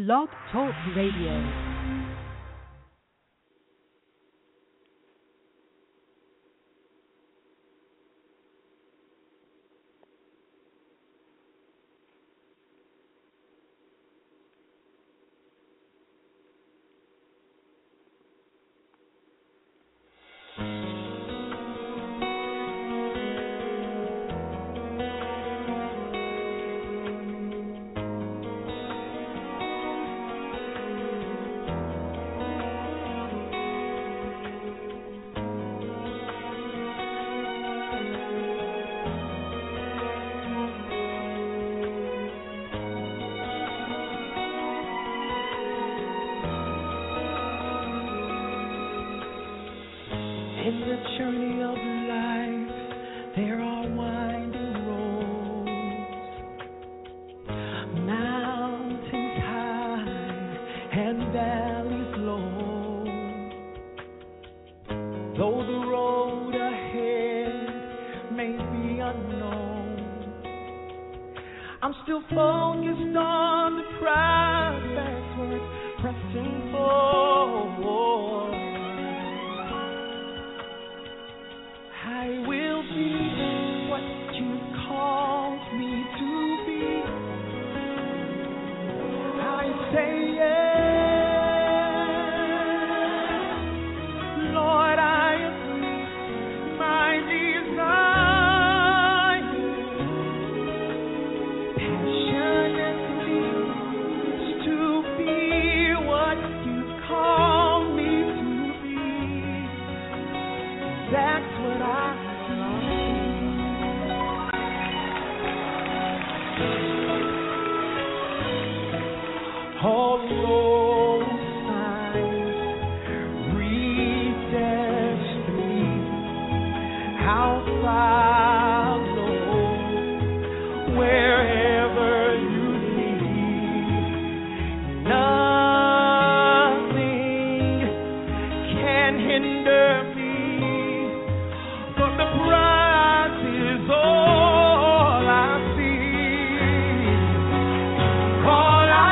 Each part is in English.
Blog Talk Radio. In the journey of life, there are winding roads, mountains high and valleys low. Though the road ahead may be unknown, I'm still focused on the prize that's worth pressing forward. I will be what you called me to be. I say yes, Lord, I agree. My desire passionately is to be what you called me to be. That's what I all those signs read destiny. I'll follow wherever you lead. Nothing can hinder me, for the prize is all I see. All I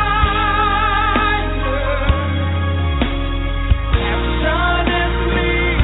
passionately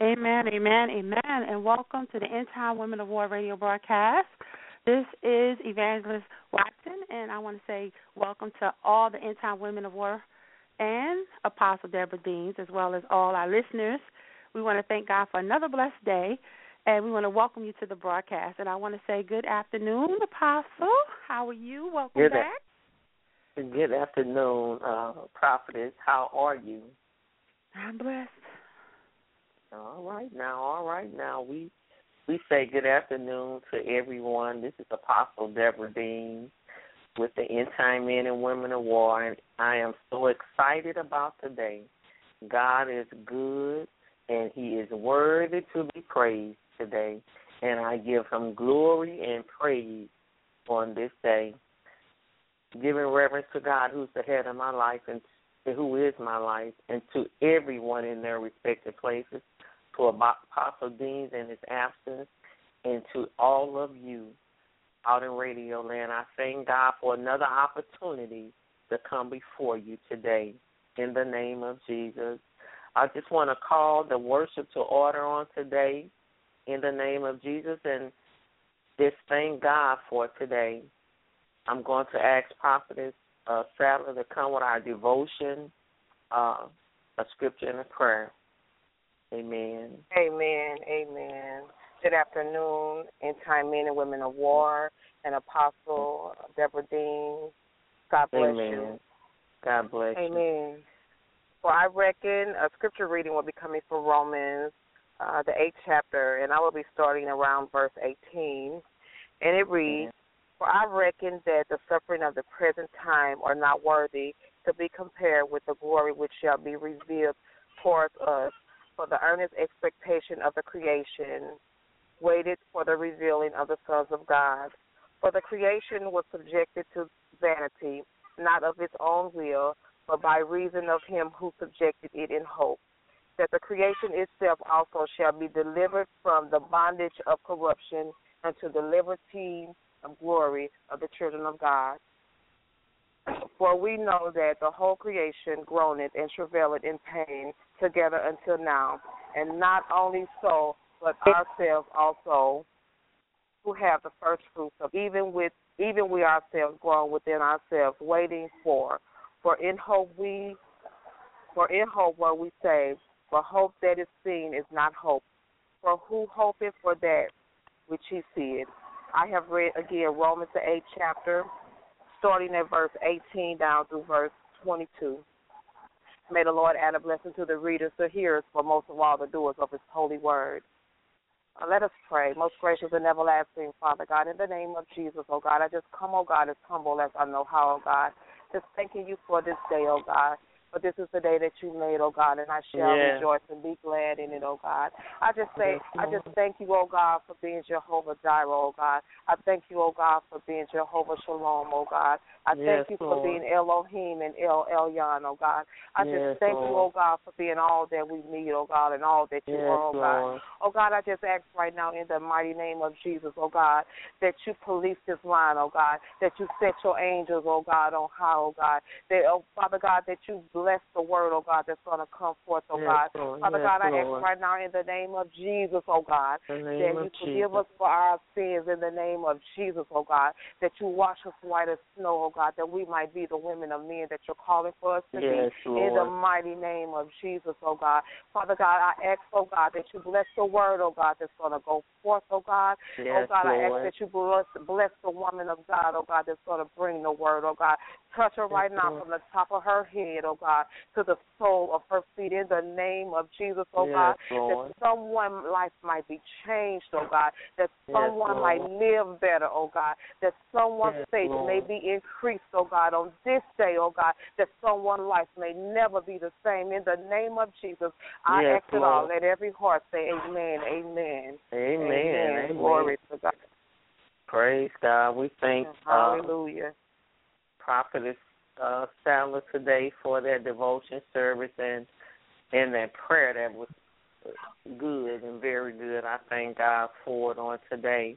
Amen, amen, amen, and welcome to the End Time Women of War radio broadcast. This is Evangelist Watson, and I want to say welcome to all the End Time Women of War and Apostle Deborah Deans, as well as all our listeners. We want to thank God for another blessed day, and we want to welcome you to the broadcast. And I want to say good afternoon, Apostle. How are you? Welcome back. Good afternoon, Prophetess. How are you? I'm blessed. All right now. We say good afternoon to everyone. This is Apostle Deborah Dean with the End Time Men and Women of War, and I am so excited about today. God is good, and He is worthy to be praised today, and I give Him glory and praise on this day, giving reverence to God who's the head of my life and who is my life, and to everyone in their respective places, to Apostle Deans in his absence, and to all of you out in Radio Land. I thank God for another opportunity to come before you today in the name of Jesus. I just want to call the worship to order on today in the name of Jesus and just thank God for today. I'm going to ask Prophetess Sadler to come with our devotion, a scripture, and a prayer. Amen. Amen. Good afternoon, End Time Men and Women of War, and Apostle Deborah Dean. God bless you. God bless you. Amen. Well, I reckon a scripture reading will be coming from Romans, the 8th chapter, and I will be starting around verse 18. And it reads, For I reckon that the suffering of the present time are not worthy to be compared with the glory which shall be revealed towards us. For the earnest expectation of the creation waited for the revealing of the sons of God. For the creation was subjected to vanity, not of its own will, but by reason of him who subjected it in hope, that the creation itself also shall be delivered from the bondage of corruption unto the liberty of glory of the children of God. For we know that the whole creation groaneth and travaileth in pain together until now, and not only so, but ourselves also, who have the first fruits of even we ourselves groan within ourselves, waiting for in hope were we saved. For hope that is seen is not hope. For who hopeth for that which he seeth? I have read again Romans the 8th chapter, starting at verse 18 down through verse 22. May the Lord add a blessing to the readers, the hearers, but most of all the doers of his holy word. Let us pray. Most gracious and everlasting Father God, in the name of Jesus, oh God, I just come, oh God, as humble as I know how, oh God, just thanking you for this day, oh God. For this is the day that you made, oh God, and I shall rejoice and be glad in it, oh God. I just thank you, oh God, for being Jehovah Jireh, oh God. I thank you, oh God, for being Jehovah Shalom, oh God. I thank you for being Elohim and El Elyon, oh God. I just thank you, oh God, for being all that we need, oh God, and all that you are, oh God. Oh God, I just ask right now in the mighty name of Jesus, oh God, that you police this line, oh God, that you set your angels, oh God, on high, oh God, that, oh Father God, that you bless the word, oh God, that's going to come forth, oh God. Father God, I ask right now in the name of Jesus, oh God, that you forgive us for our sins in the name of Jesus, oh God, that you wash us white as snow, oh God, that we might be the women of men that you're calling for us to be. In the mighty name of Jesus, oh God. Father God, I ask, oh God, that you bless the word, oh God, that's going to go forth, oh God. Oh God, I ask that you bless the woman of God, oh God, that's going to bring the word, oh God. Touch her right now from the top of her head, oh God, to the sole of her feet in the name of Jesus, oh God, that someone's life might be changed, oh God, that someone might live better, oh God, that someone's faith may be increased, oh God, on this day, oh God, that someone's life may never be the same. In the name of Jesus, I ask it all. Let every heart say amen, amen. Amen. Glory to God. Praise God. We thank Hallelujah. Prophetess Sadler today for that devotion service and that prayer that was good and very good. I thank God for it on today.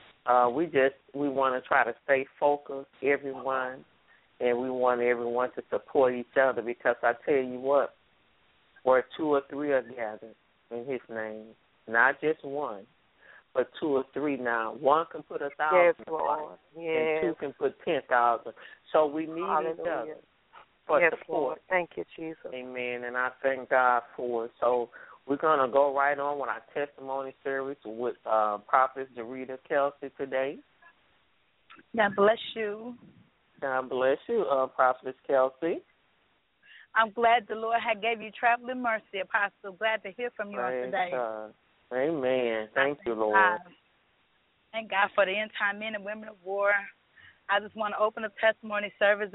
We want to try to stay focused, everyone, and we want everyone to support each other because I tell you what, where two or three are gathered, in his name. Not just one, but 2 or 3 now. One can put 1,000 Yes, to Lord. flight, Yes. and 2 can put 10,000. So we need each other for yes, support. Lord. Thank you, Jesus. Amen. And I thank God for it. So we're going to go right on with our testimony service with Prophetess Dorita Kelsey today. God bless you. God bless you, Prophetess Kelsey. I'm glad the Lord had gave you traveling mercy, Apostle. Glad to hear from you on today. God. Amen. Thank you, Lord. God. Thank God for the end time men and women of war. I just want to open a testimony service.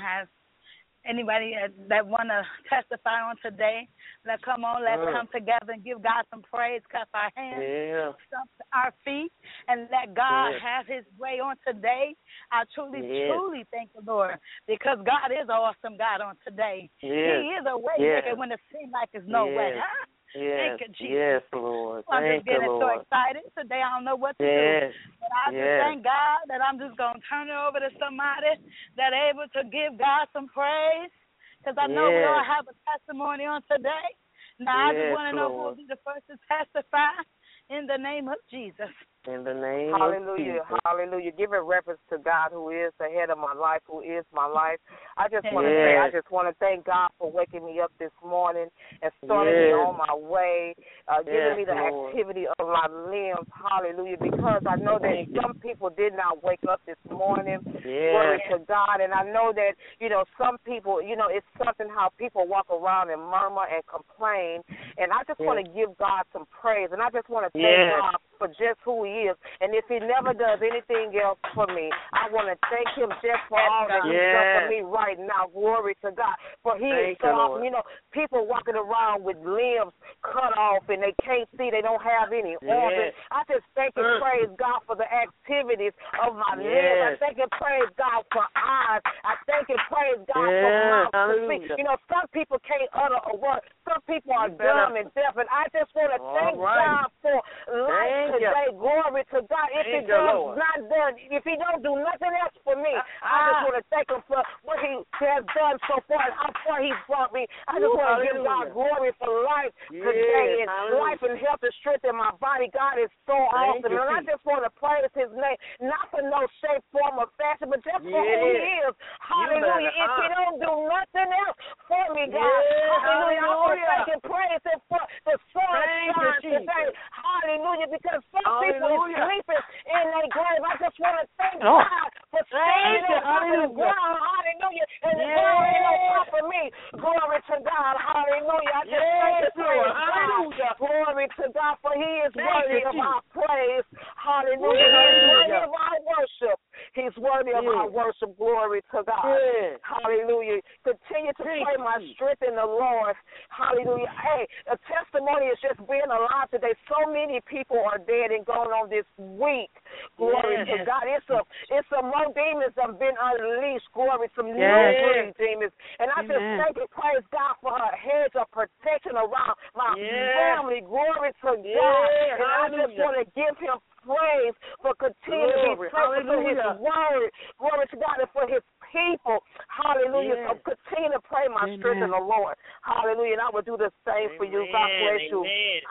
Anybody that want to testify on today, come on, let's come together and give God some praise, clap our hands, stomp our feet, and let God have his way on today. I truly thank the Lord, because God is an awesome God on today. He is a way maker when it seems like there's no way. Huh? Thank you, Jesus. Yes, Lord. I'm just getting so excited today. I don't know what to do. But I just thank God that I'm just going to turn it over to somebody that able to give God some praise, because I know we all have a testimony on today. Now, I just want to know who will be the first to testify in the name of Jesus. In the name Hallelujah, of Jesus. hallelujah. Give a reference to God, who is the head of my life, who is my life. I just want to say, I just want to thank God for waking me up this morning and starting me on my way, giving me the activity of my limbs. Hallelujah, because I know that some people did not wake up this morning. Glory to God. And I know that, some people, it's something how people walk around and murmur and complain. And I just want to give God some praise. And I just want to thank God for just who he is. And if he never does anything else for me, I want to thank him just for all that he's done for me right now. Glory to God. For he is so awesome. People walking around with limbs cut off and they can't see, they don't have any organs. I just thank and praise God for the activities of my limbs. I thank and praise God for eyes. I thank and praise God for mouth to speak. Some people can't utter a word. Some people are dumb and deaf. And I just want to thank God for life today. Glory to God. If he does not done, if he don't do nothing else for me, I just want to thank him for what he has done so far and how far he's brought me. I just want to give God glory for life today and life and health and strength in my body. God is so awesome. And I just want to praise his name, not for no shape, form, or fashion, but just for who he is. Hallelujah. If he don't do nothing else for me, God, hallelujah, I want to thank and praise him for the sunshine today. Hallelujah, because some people are sleeping in their grave. I just want to thank God for standing on top of the ground. Hallelujah. And the ground ain't on top of me. Glory to God. Hallelujah. I just thank and praise God. Glory to God, for he is worthy of our praise. Hallelujah. He is worthy of our worship. He's worthy of our worship. Glory to God. Hallelujah. Continue to pray my strength in the Lord. Hallelujah. Hey, a testimony is just being alive today. So many people are dead and gone on this week. Glory to God. It's some more demons that have been unleashed. Glory, some new demons. And I just thank and praise God for her hedge of protection around my family. Glory to God. And I just want to give him praise for continuing to be faithful to his word. Glory to God, and for his people. Hallelujah. So continue to pray my strength in the Lord. Hallelujah. And I will do the same for you. God bless you.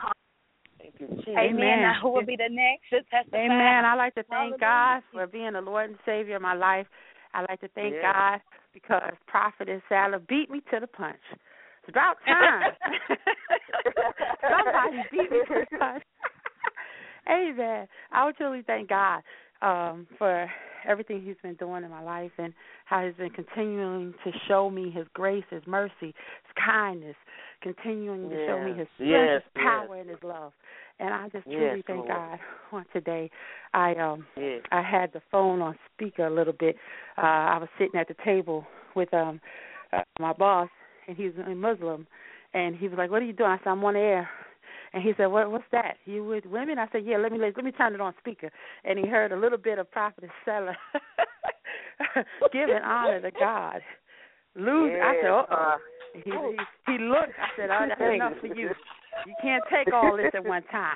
Thank you, Amen. Now, who will be the next to testify? Amen. I like to thank God for being the Lord and Savior of my life. I like to thank God because Prophetess Sarah beat me to the punch. It's about time. Somebody beat me to the punch. Amen. I would truly thank God for everything he's been doing in my life and how he's been continuing to show me his grace, his mercy, his kindness, continuing to show me his strength, his power, and his love. And I just truly thank God on today. I had the phone on speaker a little bit. I was sitting at the table with my boss, and he's a Muslim, and he was like, "What are you doing?" I said, "I'm on the air." And he said, "What's that? You with women?" I said, "Yeah, let me turn it on speaker." And he heard a little bit of Prophetess Sarah giving honor to God. I said, "Uh-oh." He looked. I said, "Oh, that's enough for you. You can't take all this at one time."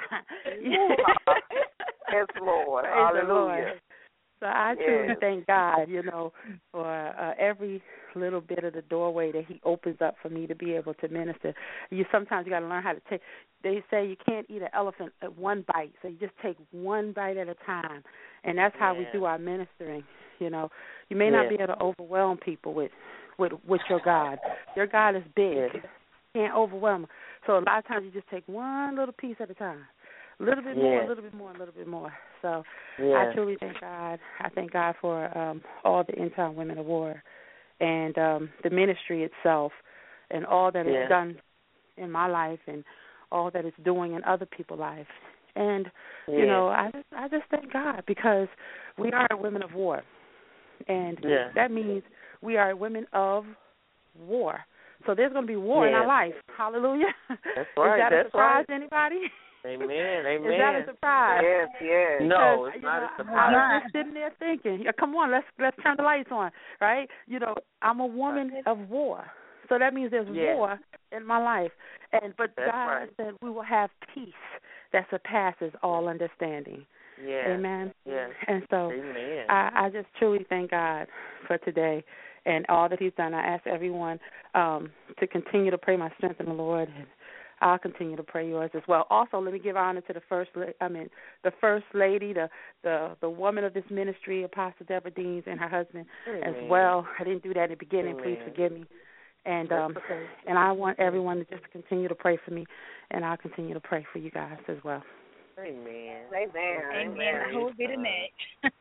Yes, Lord. Hallelujah. So I truly thank God, for every little bit of the doorway that he opens up for me to be able to minister. Sometimes you got to learn how to take. They say you can't eat an elephant at one bite, so you just take one bite at a time, and that's how we do our ministering. You know, you may not be able to overwhelm people with your God. Your God is big. You can't overwhelm them. So a lot of times you just take one little piece at a time. A little bit more, a little bit more, a little bit more. So I truly thank God. I thank God for all the End Time Women of War and the ministry itself and all that is done in my life and all that it's doing in other people's lives. And, you know, I just thank God because we are women of war. And that means we are women of war. So there's going to be war in our life. Hallelujah. That's right. Is that a surprise to anybody? Amen. Amen. Is that a surprise? Yes, yes. No, it's not a surprise. I'm just sitting there thinking, come on, let's turn the lights on, right? You know, I'm a woman of war. So that means there's war in my life. But God said we will have peace that surpasses all understanding. Yes. Amen. Yes. And so I just truly thank God for today and all that He's done. I ask everyone to continue to pray my strength in the Lord, and I'll continue to pray yours as well. Also, let me give honor to the first lady, the woman of this ministry, Apostle Deborah Deans, and her husband as well. I didn't do that in the beginning. Please forgive me. And and I want everyone to just continue to pray for me, and I'll continue to pray for you guys as well. Amen. Amen. Who will be the next?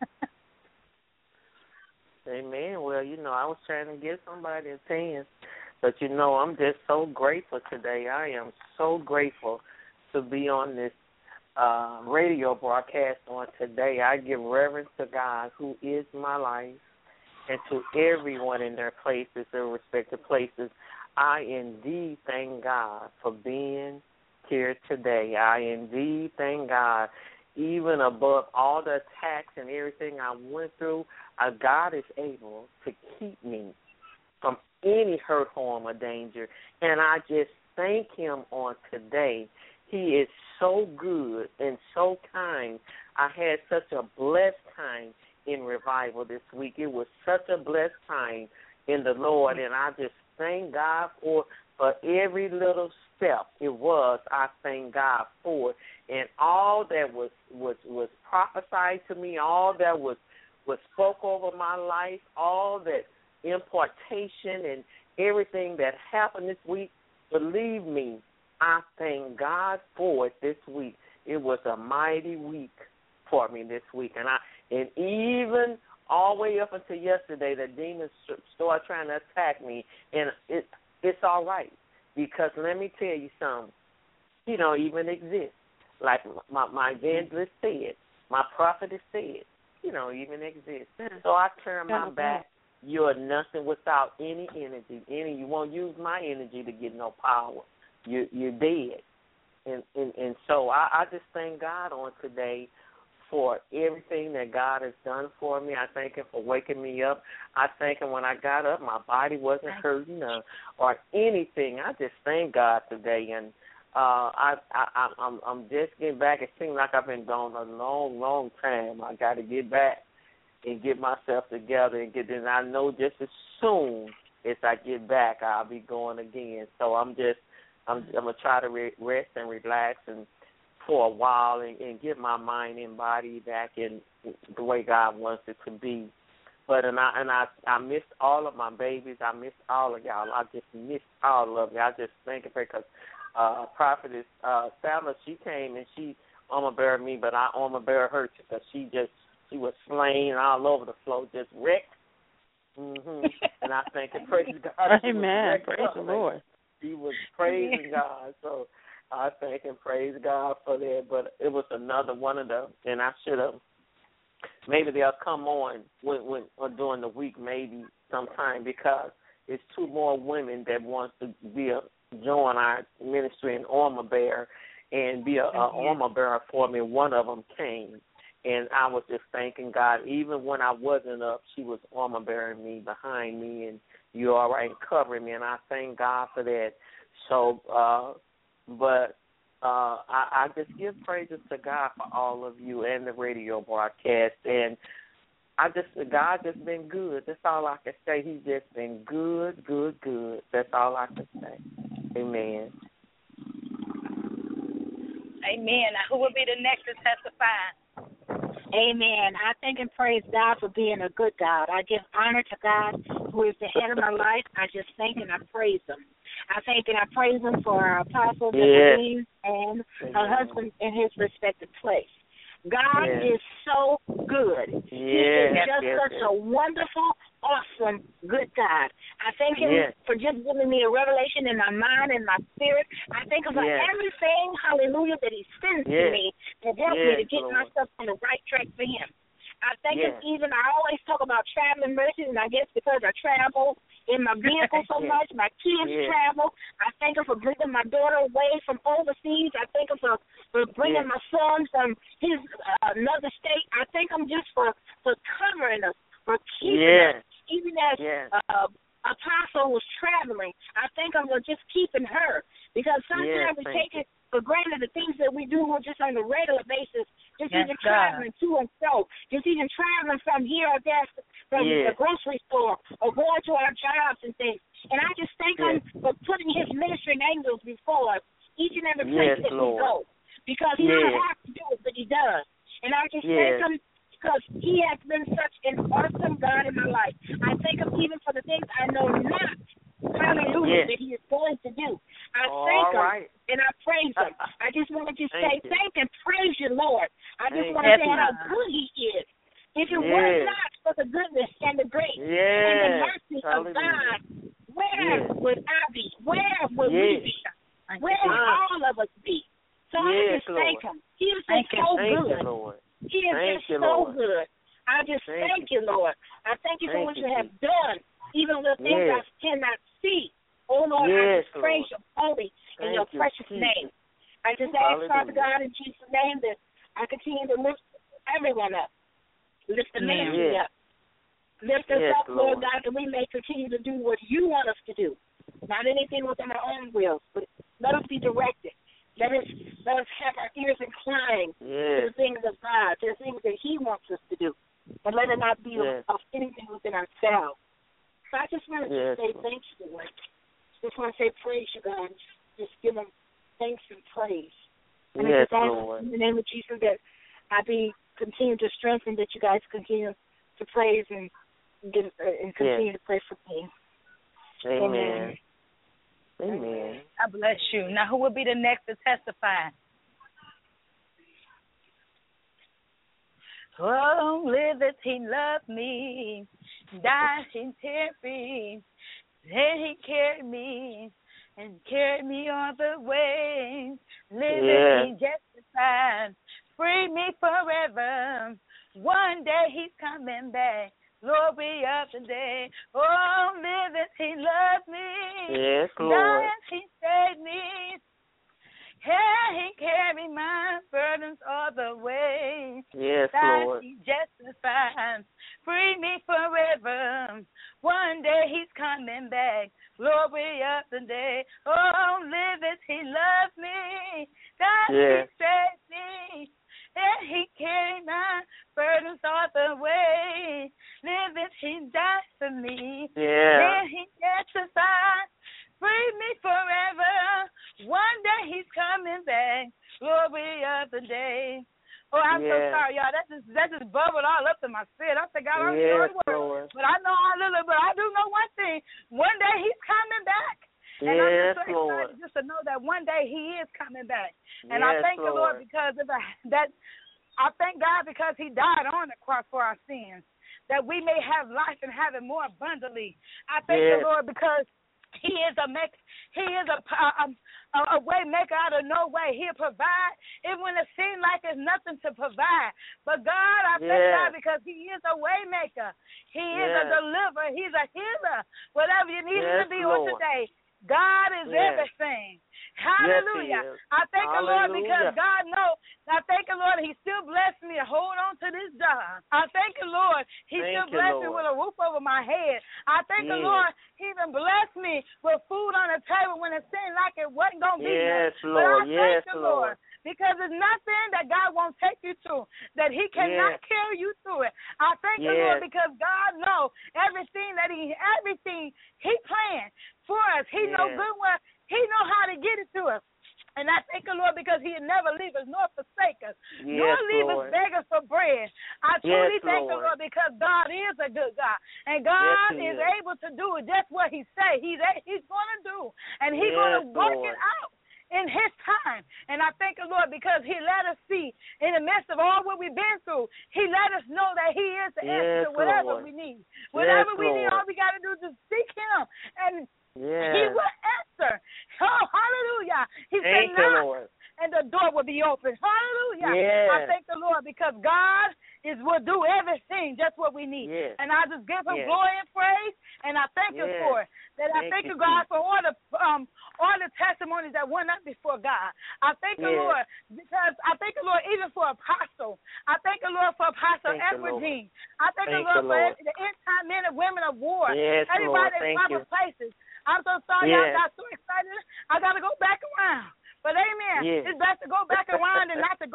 Amen. Well, you know, I was trying to get somebody a 10, but, you know, I'm just so grateful today. I am so grateful to be on this radio broadcast on today. I give reverence to God, who is my life, and to everyone in their places, their respective places. I indeed thank God for being here today. I indeed thank God, even above all the attacks and everything I went through, God is able to keep me from any hurt, harm, or danger. And I just thank Him on today. He is so good and so kind. I had such a blessed time in revival this week. It was such a blessed time in the Lord, and I just thank God for every little step it was. I thank God for it. And all that was prophesied to me, all that was spoke over my life, all that impartation and everything that happened this week, believe me, I thank God for it this week. It was a mighty week for me this week. And even all the way up until yesterday, the demons started trying to attack me, and it's all right, because let me tell you something. He don't even exist. Like my evangelist said, my prophetess said, he don't even exist. So I turn my back. You're nothing without any energy. You won't use my energy to get no power. You're dead. And so I just thank God on today for everything that God has done for me. I thank Him for waking me up. I thank Him when I got up, my body wasn't hurting or anything. I just thank God today. And I'm just getting back. It seems like I've been gone a long, long time. I got to get back and get myself together and get in. I know just as soon as I get back, I'll be going again. So I'm gonna try to rest and relax and for a while and get my mind and body back in the way God wants it to be. But I missed all of my babies. I missed all of y'all. I just missed all of you. I just thank you because Prophetess Salma, she came and she armor bear me, but I armor bear her because she was slain all over the floor, just wrecked. And I thank and praise God. Amen. Praise the Lord. She was praising God, so I thank and praise God for that. But it was another one of them, and I should have. Maybe they'll come on when or during the week, maybe sometime, because it's two more women that wants to join our ministry in armor bearer and be a armor bearer for me. One of them came. And I was just thanking God. Even when I wasn't up, she was armor bearing me, behind me, and you all right, and covering me, and I thank God for that. So, I just give praises to God for all of you and the radio broadcast. And God just been good. That's all I can say. He's just been good. That's all I can say. Amen. Amen. Now, who will be the next to testify? Amen. I thank and praise God for being a good God. I give honor to God, who is the head of my life. I just thank and I praise Him. I thank and I praise Him for our apostle, Deborah, and her husband in his respective place. God is so good. He is just such a wonderful, awesome, good God. I thank Him for just giving me a revelation in my mind and my spirit. I thank Him for everything, hallelujah, that He sends to me to help me to get myself on the right track for Him. I thank Him even, I always talk about traveling mercies, and I guess because I travel in my vehicle so much, my kids travel. I thank Him for bringing my daughter away from overseas. I thank Him for bringing my son from his another state. I thank Him just for covering us, for keeping us. Even as Apostle was traveling, I thank Him for just keeping her. Because sometimes we take it for granted, the things that we do just on a regular basis, just even traveling to and fro, just even traveling from here or there, from the grocery store or going to our jobs and things. And I just thank Him for putting His ministering angels before us each and every place that we go. Because He doesn't have to do it, but He does. And I just thank Him because He has been such an awesome God in my life. I thank Him even for the things I know not, hallelujah, that He is going to do. I thank Him and I praise Him. I just want to say thank and praise you, Lord. I just want to say how good He is. If it were not for the goodness and the grace and the mercy of God, where would I be? Where would we be? Where would all of us be? So I just thank Him. He is just so good. He is just so good. I just thank you, Lord. I thank you for what you have done, even the things I cannot see. Oh, Lord, I just praise your holy and your precious name. I just ask, Father God, in Jesus' name, that I continue to lift everyone up. Lift the ministry up. Lift us up, Lord God, that we may continue to do what you want us to do. Not anything within our own wills, but let us be directed. Let us have our ears inclined to the things of God, to the things that He wants us to do. And let it not be of anything within ourselves. So I just want to say thank you, Lord. Just want to say praise you, God. Just give Him thanks and praise. And I just ask in the name of Jesus that I be continue to strengthen, that you guys continue to praise and continue to pray for me. Amen. Amen. I bless you. Now, who will be the next to testify? Oh, liveth He loved me, died in tears, then He carried me and carried me all the way. Liveth He justified, free me forever. One day He's coming back. Glory of the day. Oh, liveth He loved me. Yes, Lord. Died He saved me. Hey, He carried my burdens all the way. Yes, Died Lord. He justified, free me forever. One day He's coming back. Glory of the day. Oh, liveth He loved me. Died He saved me. And He carried my burdens all the way. Liveth He died for me. Then He justified, free me forever. One day He's coming back. Glory of the day. Oh, I'm so sorry, y'all. That just bubbled all up in my spirit. I think I don't know the word. But I know but I do know one thing. One day He's coming back. And I'm just so excited just to know that one day He is coming back. And I thank the Lord because of that. I thank God because He died on the cross for our sins, that we may have life and have it more abundantly. I thank the Lord because He is a way maker out of no way. He'll provide even when it seems like there's nothing to provide. But God, I thank God because He is a way maker. He is a deliverer. He's a healer. Whatever you need Him to be on today, God is everything. Hallelujah. Yes, I thank the Lord because God knows. I thank the Lord He still blessed me to hold on to this job. I thank the Lord He still blessed me with a roof over my head. I thank the Lord He even blessed me with food on the table when it seemed like it wasn't going to be there. But I thank the Lord because there's nothing that God won't take you through, that he cannot carry you through it. I thank the Lord because God knows everything he planned for us. He know good well. He know how to get it to us. And I thank the Lord because he'll never leave us nor forsake us, nor leave us beggars for bread. I truly thank the Lord because God is a good God. And God is able to do just what he say he's going to do. And he's going to work it out in his time. And I thank the Lord because he let us see in the midst of all what we've been through, he let us know that he is the answer to whatever we need. Whatever we need, all we got to do is just seek him. And he will answer. Oh, hallelujah. He said, knock, and the door will be open. Hallelujah. I thank the Lord because God will do everything, just what we need. And I just give him glory and praise, and I thank him for it. That I thank you, God, for all the testimonies that went up before God. I thank the Lord because I thank the Lord even for Apostle. I thank the Lord for Apostle Edward Jean. I thank the Lord for the end-time men and women of war. Everybody in proper places. I'm so sorry I got so excited. I got to go back around. But amen, it's best to go back around and not to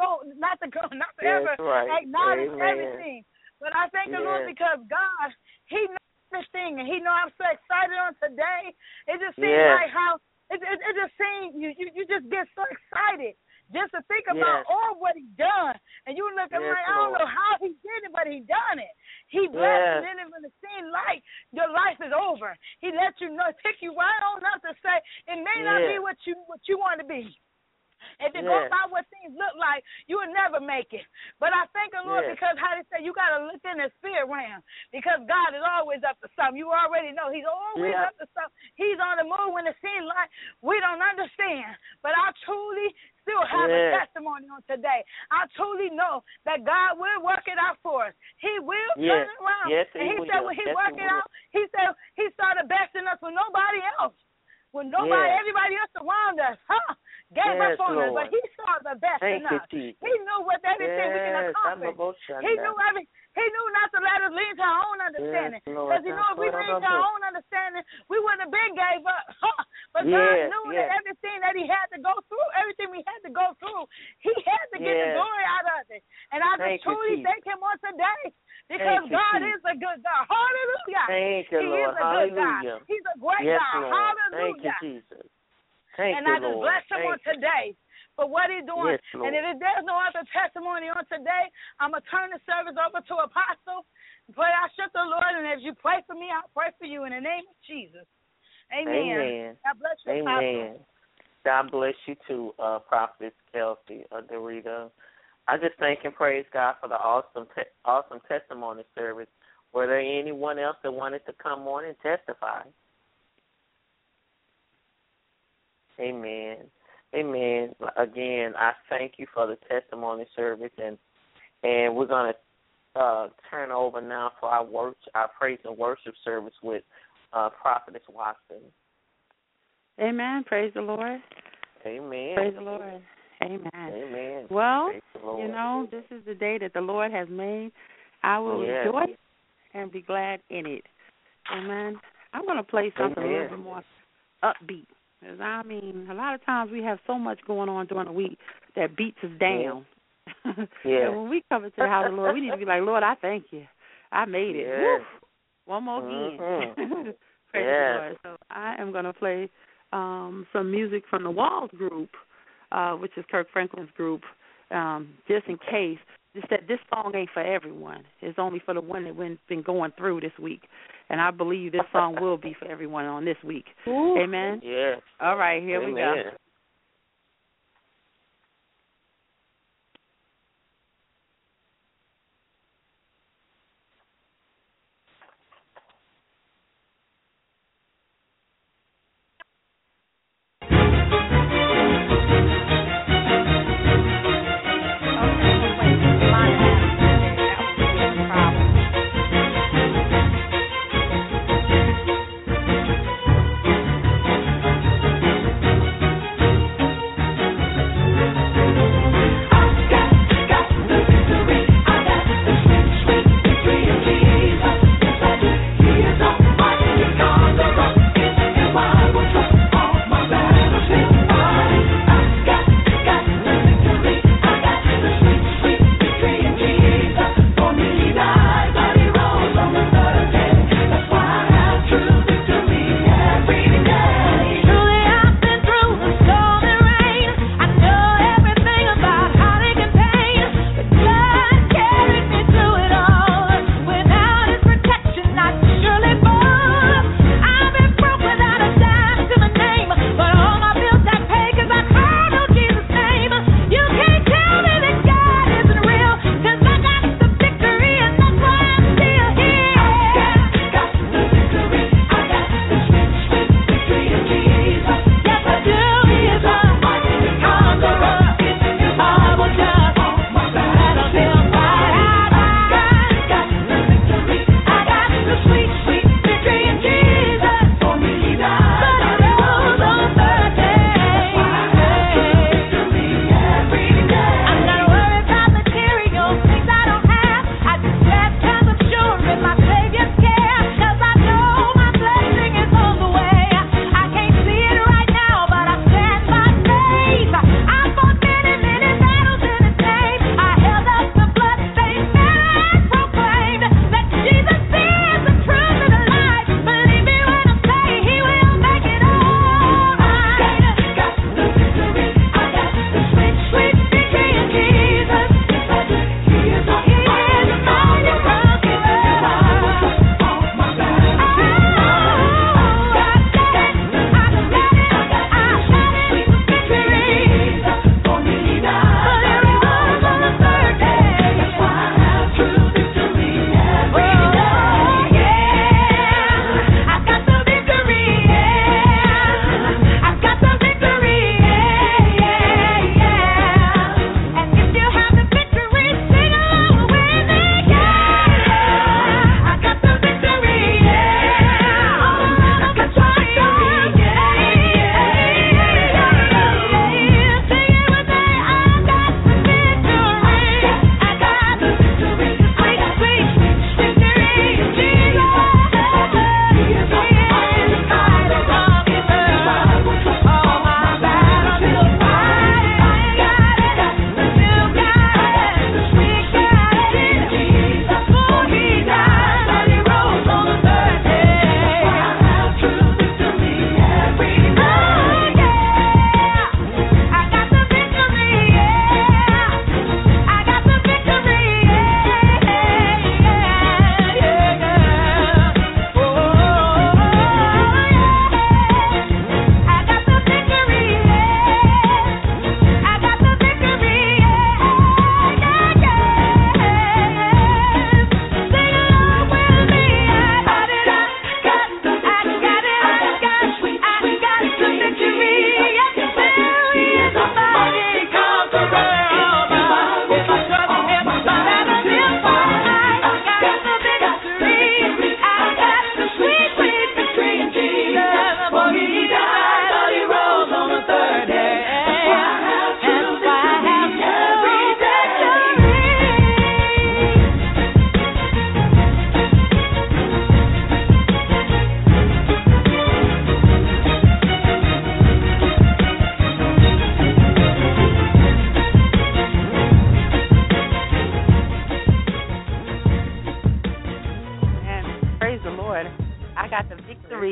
ever acknowledge everything. But I thank the Lord because God, he knows everything, and he knows I'm so excited on today. It just seems like how it just seems you just get so excited just to think about all what he done. And you look at like, I don't know how he did it, but he done it. He blessed and then when it seemed like your life is over, he let you know, pick you right on up to say it may not be what you want to be. If it goes by what things look like, you will never make it. But I thank the Lord because how they say you got to look in the spirit realm because God is always up to something. You already know he's always up to something. He's on the move when it seems like we don't understand. But I truly still have a testimony on today. I truly know that God will work it out for us. He will turn it around. And he said when he work it out, he said he started besting us with nobody else. When everybody else around us, gave up on us, but he saw the best in us. He knew what everything we can accomplish. He knew not to let us lean to our own understanding. Because he knew if we leaned to our own understanding, we wouldn't have been gave up. But God knew that everything that he had to go through, everything we had to go through, he had to get the glory out of it. And I just truly thank him on today. Because God is a good God. Hallelujah. Thank you, Lord. He is a good God. He's a great God. Lord. Hallelujah. Thank you, Jesus. Thank and you, I just Lord. bless him on today for what he's doing. Yes, Lord. And if there's no other testimony on today, I'm going to turn the service over to Apostle. Pray I shook the Lord, and as you pray for me, I'll pray for you in the name of Jesus. Amen. God bless you, Apostle. God bless you too, Prophetess Kelsey Dorita. I just thank and praise God for the awesome testimony service. Were there anyone else that wanted to come on and testify? Amen. Amen. Again, I thank you for the testimony service, and we're going to turn over now for our praise and worship service with Prophetess Watson. Amen. Praise the Lord. Amen. Praise the Lord. Amen. Amen. Well, you know, this is the day that the Lord has made. I will rejoice and be glad in it. Amen. I'm going to play something a little bit more upbeat. Because, I mean, a lot of times we have so much going on during the week that beats us down. And when we come into the house of the Lord, we need to be like, Lord, I thank you. I made it. Woo. One more again. Praise the Lord. So I am going to play some music from the Walls group, which is Kirk Franklin's group, just in case. Just that this song ain't for everyone. It's only for the one that been going through this week. And I believe this song will be for everyone on this week. Ooh. Amen? Yes. All right, here we go.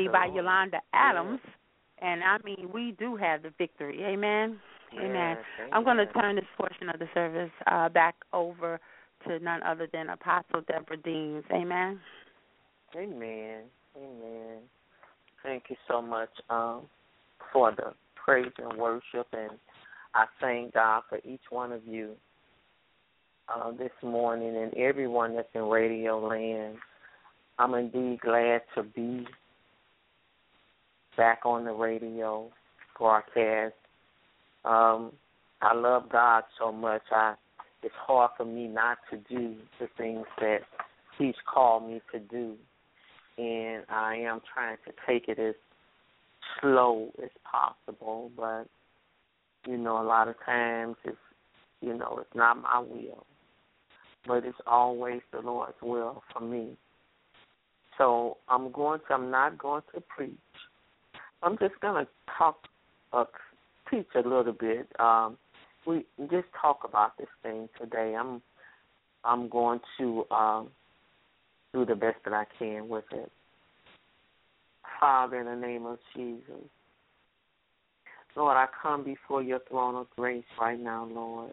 by Lord. Yolanda Adams. And, I mean, we do have the victory. Amen? Amen. Yes, I'm going to turn this portion of the service back over to none other than Apostle Deborah Deans. Amen? Amen. Amen. Thank you so much for the praise and worship, and I thank God for each one of you this morning and everyone that's in Radio Land. I'm indeed glad to be back on the radio broadcast. I love God so much. It's hard for me not to do the things that He's called me to do, and I am trying to take it as slow as possible. But a lot of times it's not my will, but it's always the Lord's will for me. So I'm not going to preach. I'm just going to teach a little bit. We just talk about this thing today. I'm going to do the best that I can with it. Father, in the name of Jesus, Lord, I come before your throne of grace right now, Lord.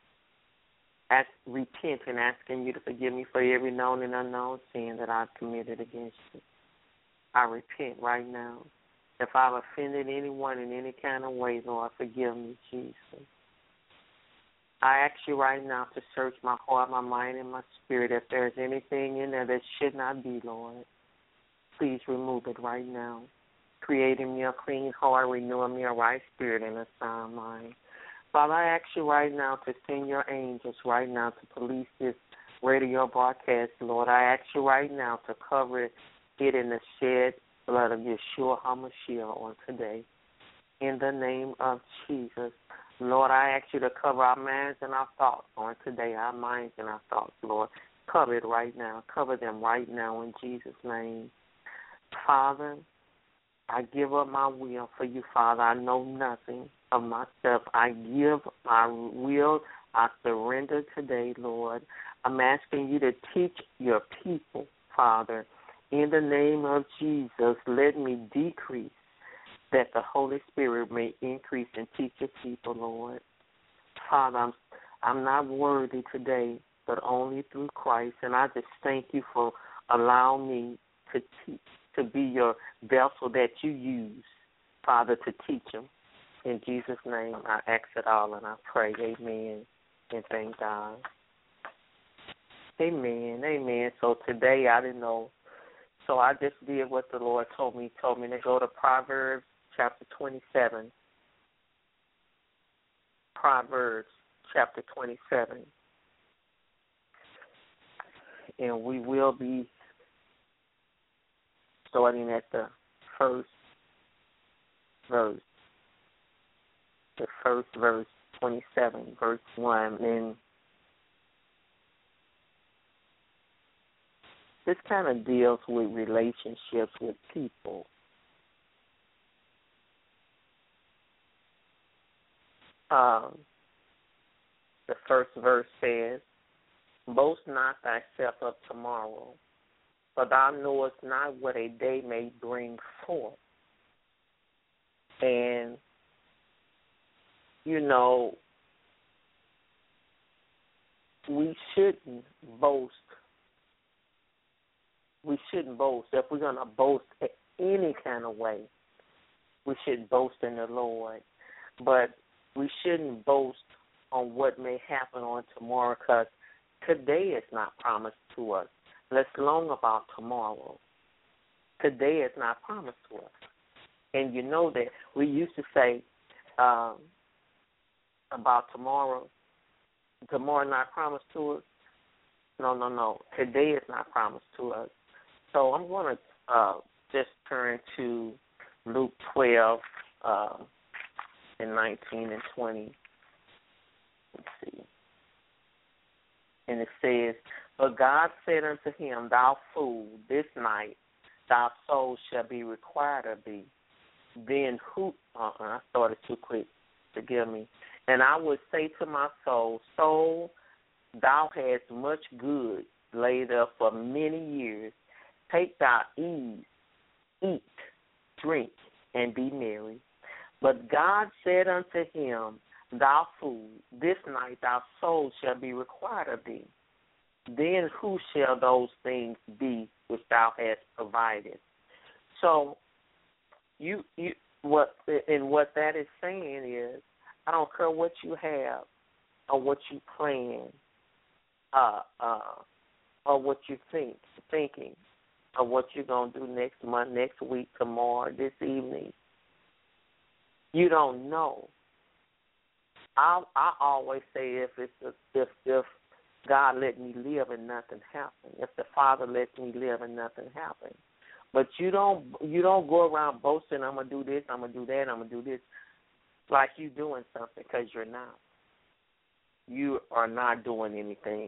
Repent and asking you to forgive me for every known and unknown sin that I've committed against you. I repent right now. If I've offended anyone in any kind of way, Lord, forgive me, Jesus. I ask you right now to search my heart, my mind, and my spirit. If there's anything in there that should not be, Lord, please remove it right now. Creating me a clean heart, renewing me a right spirit and a sound mind. Father, I ask you right now to send your angels right now to police this radio broadcast, Lord. I ask you right now to cover it in the shed blood of Yeshua HaMashiach on today. In the name of Jesus, Lord, I ask you to cover our minds and our thoughts on today, our minds and our thoughts, Lord. Cover it right now. Cover them right now in Jesus' name. Father, I give up my will for you, Father. I know nothing of myself. I give my will. I surrender today, Lord. I'm asking you to teach your people, Father. In the name of Jesus, let me decrease that the Holy Spirit may increase and teach your people, Lord. Father, I'm not worthy today, but only through Christ. And I just thank you for allowing me to teach, to be your vessel that you use, Father, to teach them. In Jesus' name, I ask it all and I pray, amen, and thank God. Amen, amen. So today I didn't know, so I just did what the Lord told me. He told me to go to Proverbs chapter 27. Proverbs chapter 27. And we will be starting at the first verse. The first verse, 27, verse 1. And this kind of deals with relationships with people. The first verse says, boast not thyself of tomorrow, for thou knowest not what a day may bring forth. And, you know, we shouldn't boast. We shouldn't boast. If we're going to boast any kind of way, we should boast in the Lord. But we shouldn't boast on what may happen on tomorrow, because today is not promised to us. Let's long about tomorrow. Today is not promised to us. And you know that we used to say about tomorrow not promised to us. No. Today is not promised to us. So I'm going to just turn to Luke 12 and 19 and 20. Let's see. And it says, but God said unto him, thou fool, this night thy soul shall be required of thee. Then who? I started too quick. Forgive me. And I would say to my soul, soul, thou hast much good laid up for many years. Take thy ease, eat, drink, and be merry. But God said unto him, Thou fool, this night thy soul shall be required of thee. Then who shall those things be which thou hast provided? So, what that is saying is, I don't care what you have, or what you plan, or what you thinking, or what you're gonna do next month, next week, tomorrow, this evening. You don't know. I always say if God let me live and nothing happen, if the Father lets me live and nothing happen, but you don't go around boasting, I'm gonna do this, I'm gonna do that, I'm gonna do this, like you doing something, because you're not. You are not doing anything.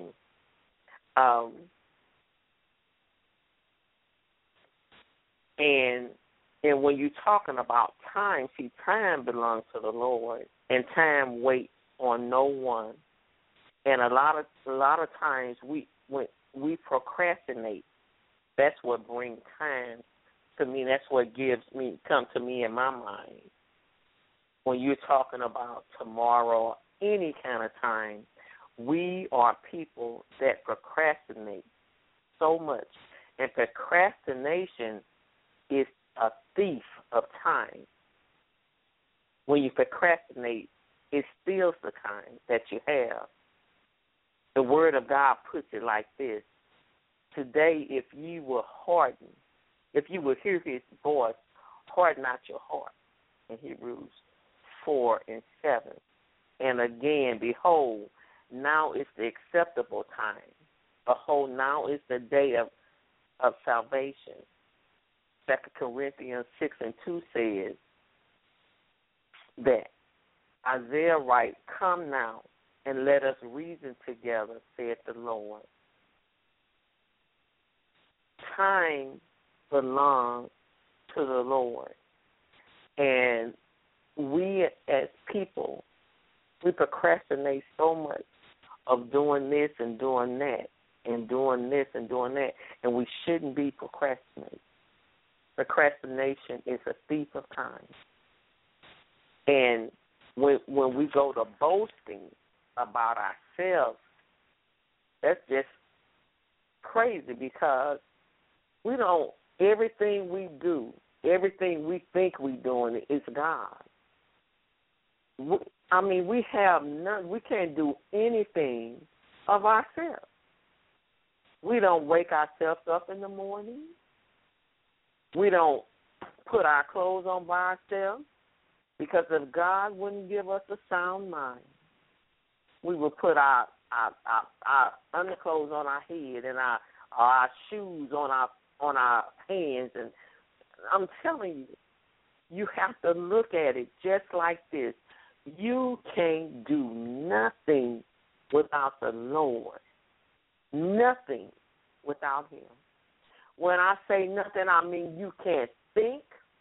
And when you're talking about time, see, time belongs to the Lord, and time waits on no one. And a lot of times we procrastinate. That's what brings time to me. That's what come to me in my mind. When you're talking about tomorrow, any kind of time, we are people that procrastinate so much. And procrastination is a thief of time. When you procrastinate, it steals the time that you have. The Word of God puts it like this. Today, if you will harden, if you will hear His voice, harden not your heart. In Hebrews 4:7. And again, behold, now is the acceptable time. Behold, now is the day of salvation. 2 Corinthians 6:2 says that Isaiah writes, Come now, and let us reason together, saith the Lord. Time belongs to the Lord. And we as people, we procrastinate so much of doing this and doing that and doing this and doing that, and we shouldn't be procrastinating. Procrastination is a thief of time. And when we go to boasting about ourselves, that's just crazy, because everything we do, everything we think we're doing is God. We have none. We can't do anything of ourselves. We don't wake ourselves up in the morning. We don't put our clothes on by ourselves, because if God wouldn't give us a sound mind, we would put our underclothes on our head and our shoes on our hands. And I'm telling you, you have to look at it just like this. You can't do nothing without the Lord. Nothing without Him. When I say nothing, I mean you can't think.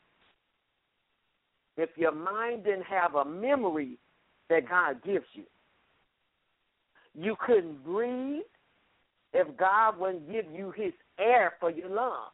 If your mind didn't have a memory that God gives you, you couldn't breathe if God wouldn't give you His air for your lungs.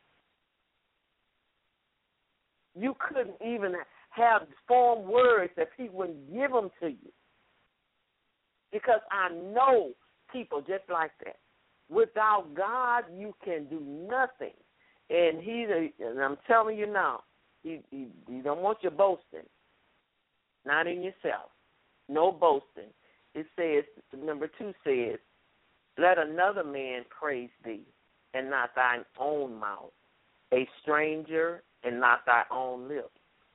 You couldn't even have formed words if He wouldn't give them to you. Because I know people just like that. Without God, you can do nothing. And I'm telling you now, he don't want you boasting. Not in yourself. No boasting. It says, number 2 says, let another man praise thee, and not thine own mouth, a stranger, and not thy own lips.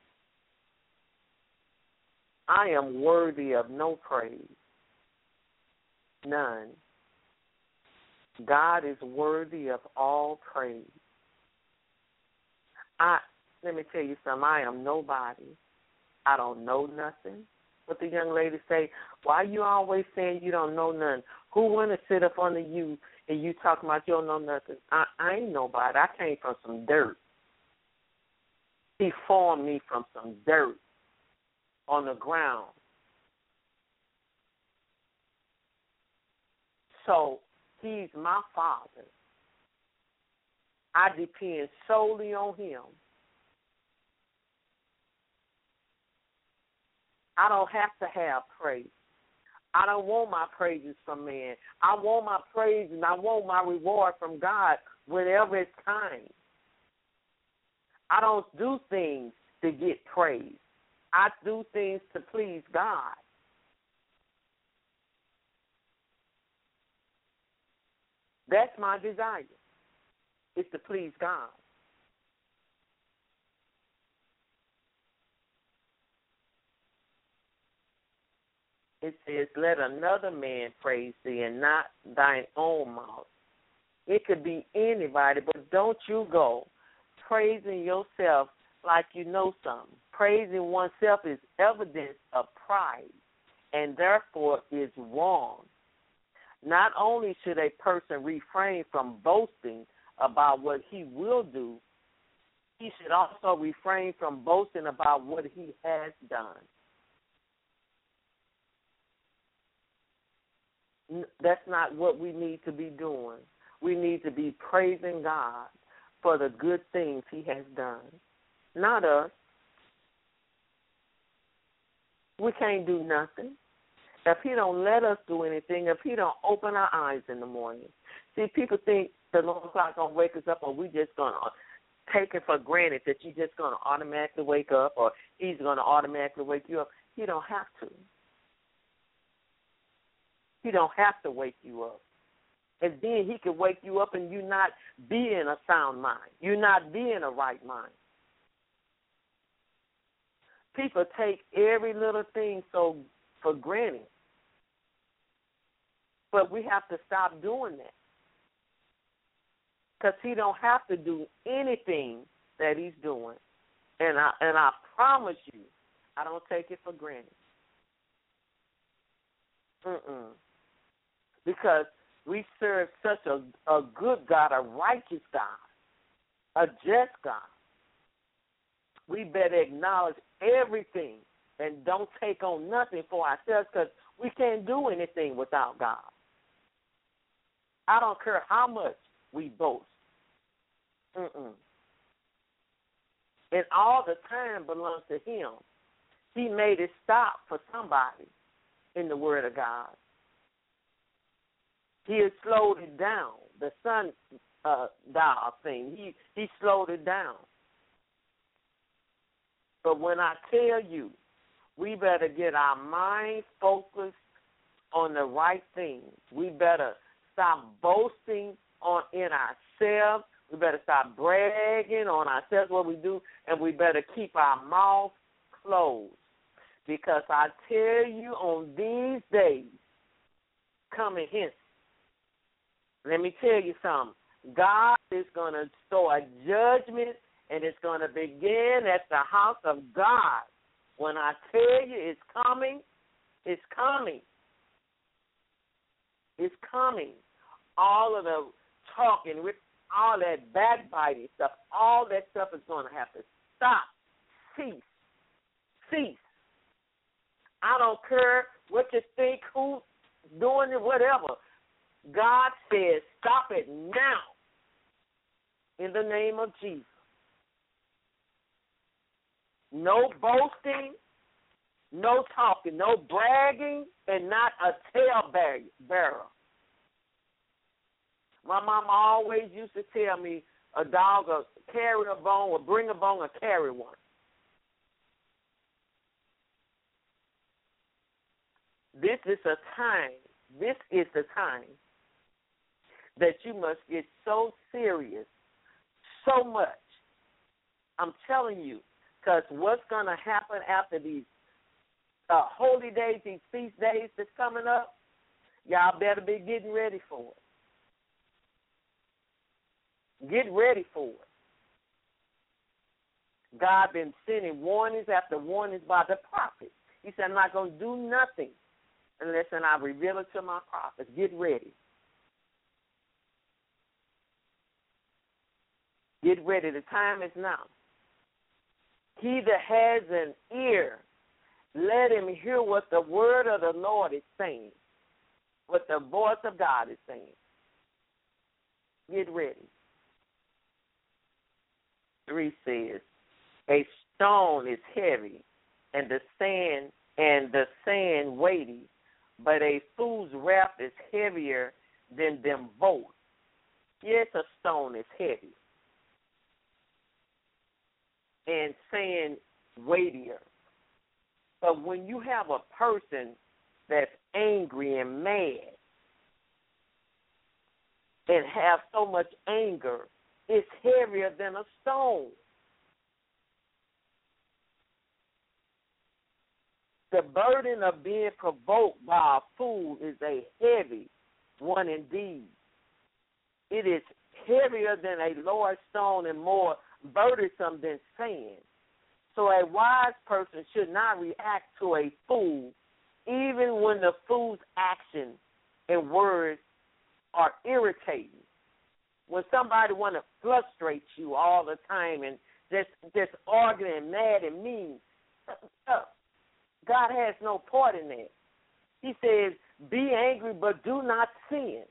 I am worthy of no praise, none. God is worthy of all praise. Let me tell you something. I am nobody. I don't know nothing. What the young lady say, why you always saying you don't know nothing? Who want to sit up under you and you talking about you don't know nothing? I ain't nobody. I came from some dirt. He formed me from some dirt on the ground. So He's my Father. I depend solely on Him. I don't have to have praise. I don't want my praises from man. I want my praise and I want my reward from God whenever it's time. I don't do things to get praise. I do things to please God. That's my desire, is to please God. It says, let another man praise thee and not thine own mouth. It could be anybody, but don't you go praising yourself like you know something. Praising oneself is evidence of pride and therefore is wrong. Not only should a person refrain from boasting about what he will do, he should also refrain from boasting about what he has done. That's not what we need to be doing. We need to be praising God for the good things he has done, not us. We can't do nothing. If he don't let us do anything, if he don't open our eyes in the morning. See, people think the alarm clock going to wake us up or we just going to take it for granted that you're just going to automatically wake up or he's going to automatically wake you up. He don't have to. He don't have to wake you up. And then he can wake you up and you not be in a sound mind. You not be in a right mind. People take every little thing so for granted. But we have to stop doing that. Because he don't have to do anything that he's doing. And I promise you, I don't take it for granted. Because we serve such a good God, a righteous God, a just God. We better acknowledge everything and don't take on nothing for ourselves because we can't do anything without God. I don't care how much we boast. And all the time belongs to him. He made it stop for somebody in the Word of God. He has slowed it down. The sundial thing, he slowed it down. But when I tell you, we better get our mind focused on the right things. We better stop boasting in ourselves. We better stop bragging on ourselves, what we do, and we better keep our mouth closed. Because I tell you, on these days coming hence, let me tell you something. God is going to store a judgment, and it's going to begin at the house of God. When I tell you it's coming, it's coming. It's coming. All of the talking, all that backbiting stuff, all that stuff is going to have to stop, cease. I don't care what you think, who's doing it, whatever. God says, stop it now in the name of Jesus. No boasting, no talking, no bragging, and not a tale-bearer. My mama always used to tell me a dog will carry a bone, or bring a bone, or carry one. This is the time that you must get so serious, so much. I'm telling you, because what's going to happen after these holy days, these feast days that's coming up, y'all better be getting ready for it. Get ready for it. God been sending warnings after warnings by the prophets. He said, I'm not going to do nothing unless I reveal it to my prophets. Get ready. Get ready. The time is now. He that has an ear, let him hear what the word of the Lord is saying, what the voice of God is saying. Get ready. 3 says, a stone is heavy, and the sand and the saying weighty, but a fool's wrath is heavier than them both. Yes, a stone is heavy. And saying weightier. But when you have a person that's angry and mad and have so much anger, it's heavier than a stone. The burden of being provoked by a fool is a heavy one indeed. It is heavier than a lower stone and more burdensome than sand. So a wise person should not react to a fool, even when the fool's actions and words are irritating. When somebody want to frustrate you all the time and just arguing and mad and mean, God has no part in that. He says, be angry, but do not sin.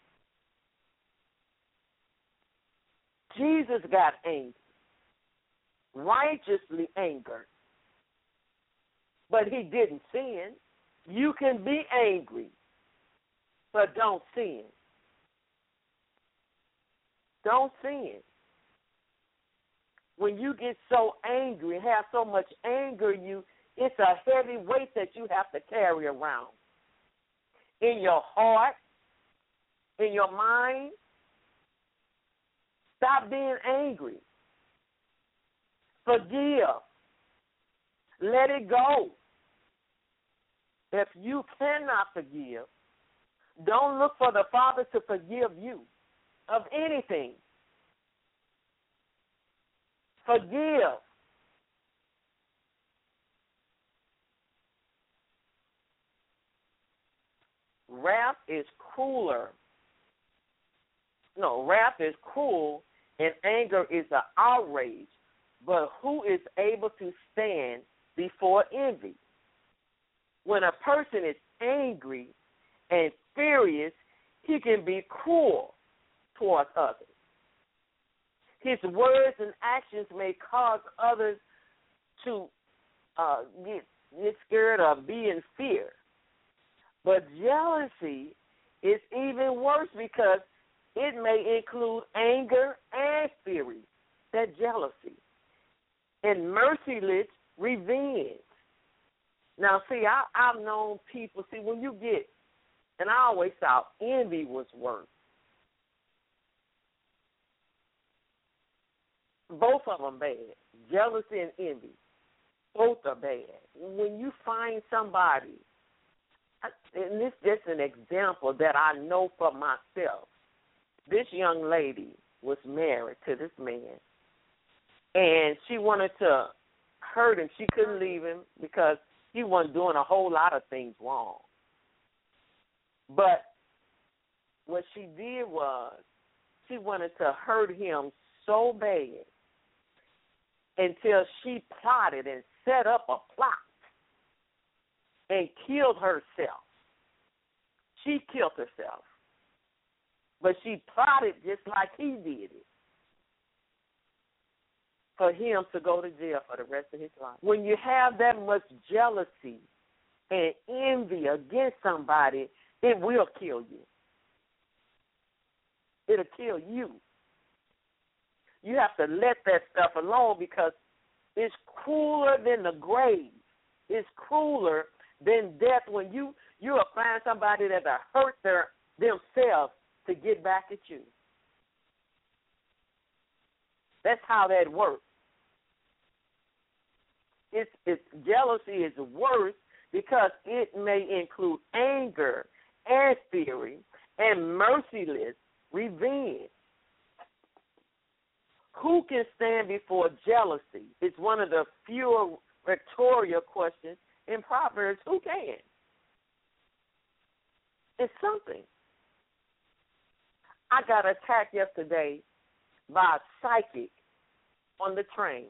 Jesus got angry, righteously angered, but he didn't sin. You can be angry, but don't sin. Don't sin. When you get so angry, have so much anger in you, it's a heavy weight that you have to carry around. In your heart, in your mind. Stop being angry. Forgive. Let it go. If you cannot forgive, don't look for the Father to forgive you of anything. Forgive. Wrath is cruel, and anger is an outrage. But who is able to stand before envy? When a person is angry and furious, he can be cruel towards others. His words and actions may cause others to get scared or be in fear. But jealousy is even worse because it may include anger and fury, that jealousy, and merciless revenge. Now, see, I've known people, when you get, and I always thought envy was worse. Both of them bad, jealousy and envy. Both are bad. When you find somebody, and this is just an example that I know for myself. This young lady was married to this man, and she wanted to hurt him. She couldn't leave him because he wasn't doing a whole lot of things wrong. But what she did was she wanted to hurt him so bad until she plotted and set up a plot and killed herself. She killed herself. But she plotted just like he did it for him to go to jail for the rest of his life. When you have that much jealousy and envy against somebody, it will kill you. It'll kill you. You have to let that stuff alone because it's crueler than the grave. It's crueler than death when you will find somebody that will hurt themselves to get back at you. That's how that works. It's jealousy is worse because it may include anger and fury and merciless revenge. Who can stand before jealousy? It's one of the few rhetorical questions in Proverbs. Who can? It's something. I got attacked yesterday by a psychic on the train.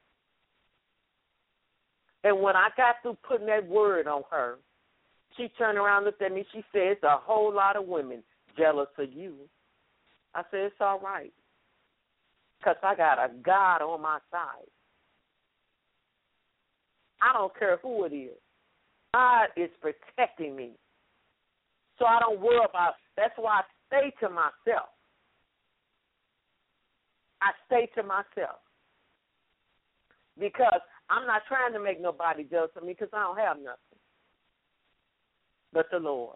And when I got through putting that word on her, she turned around and looked at me. She said, it's a whole lot of women jealous of you. I said, it's all right, because I got a God on my side. I don't care who it is. God is protecting me. So I don't worry about it. That's why I stay to myself. I stay to myself. Because I'm not trying to make nobody jealous of me because I don't have nothing but the Lord.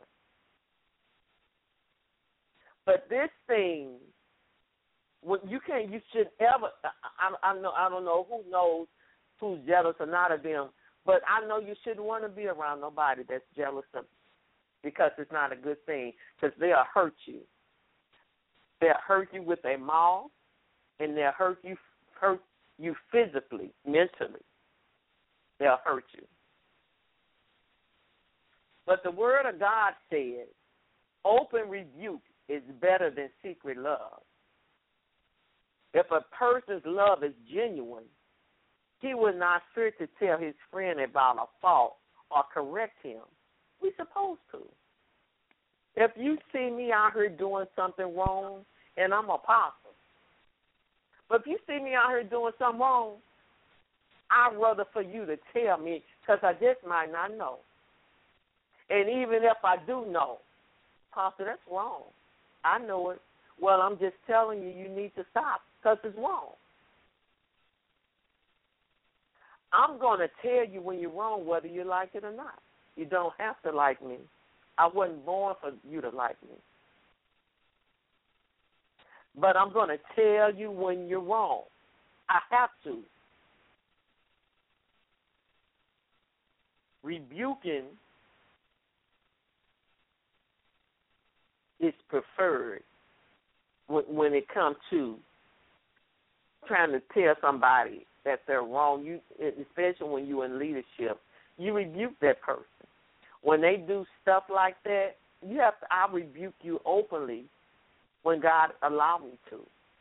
But this thing, you should ever. I don't know who knows who's jealous or not of them, but I know you shouldn't want to be around nobody that's jealous of you because it's not a good thing because they'll hurt you. They'll hurt you with their mouth, and they'll hurt you physically, mentally. They'll hurt you. But the Word of God says, open rebuke is better than secret love. If a person's love is genuine, he will not fear to tell his friend about a fault or correct him. We're supposed to. If you see me out here doing something wrong, and I'm an apostle, but if you see me out here doing something wrong, I'd rather for you to tell me because I just might not know. And even if I do know, Pastor, that's wrong. I know it. Well, I'm just telling you, you need to stop because it's wrong. I'm going to tell you when you're wrong whether you like it or not. You don't have to like me. I wasn't born for you to like me. But I'm going to tell you when you're wrong. I have to. Rebuking is preferred when it comes to trying to tell somebody that they're wrong. You, especially when you're in leadership, you rebuke that person. When they do stuff like that, I rebuke you openly when God allowed me to.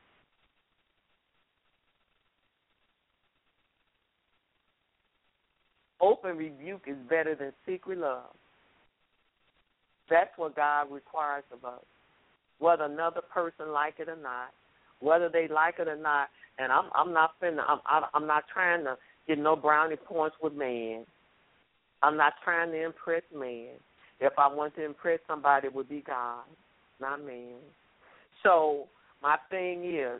Open rebuke is better than secret love. That's what God requires of us, whether another person like it or not, whether they like it or not. And I'm not trying to get no brownie points with man. I'm not trying to impress man. If I want to impress somebody, it would be God, not man. So my thing is,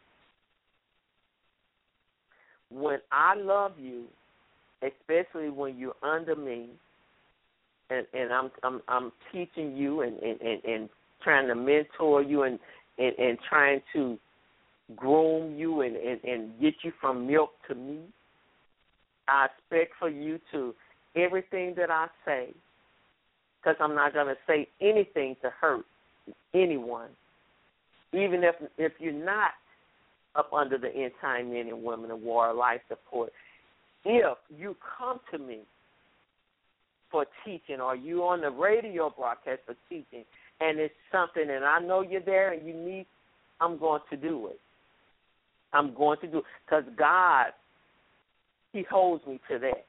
when I love you, especially when you're under me, and I'm teaching you and trying to mentor you and trying to groom you and get you from milk to meat, I expect for you to, everything that I say, because I'm not going to say anything to hurt anyone, even if you're not up under the End Time Men and Women of War Life Support. If you come to me for teaching or you on the radio broadcast for teaching and it's something and I know you're there and you need, I'm going to do it. I'm going to do it because God, He holds me to that.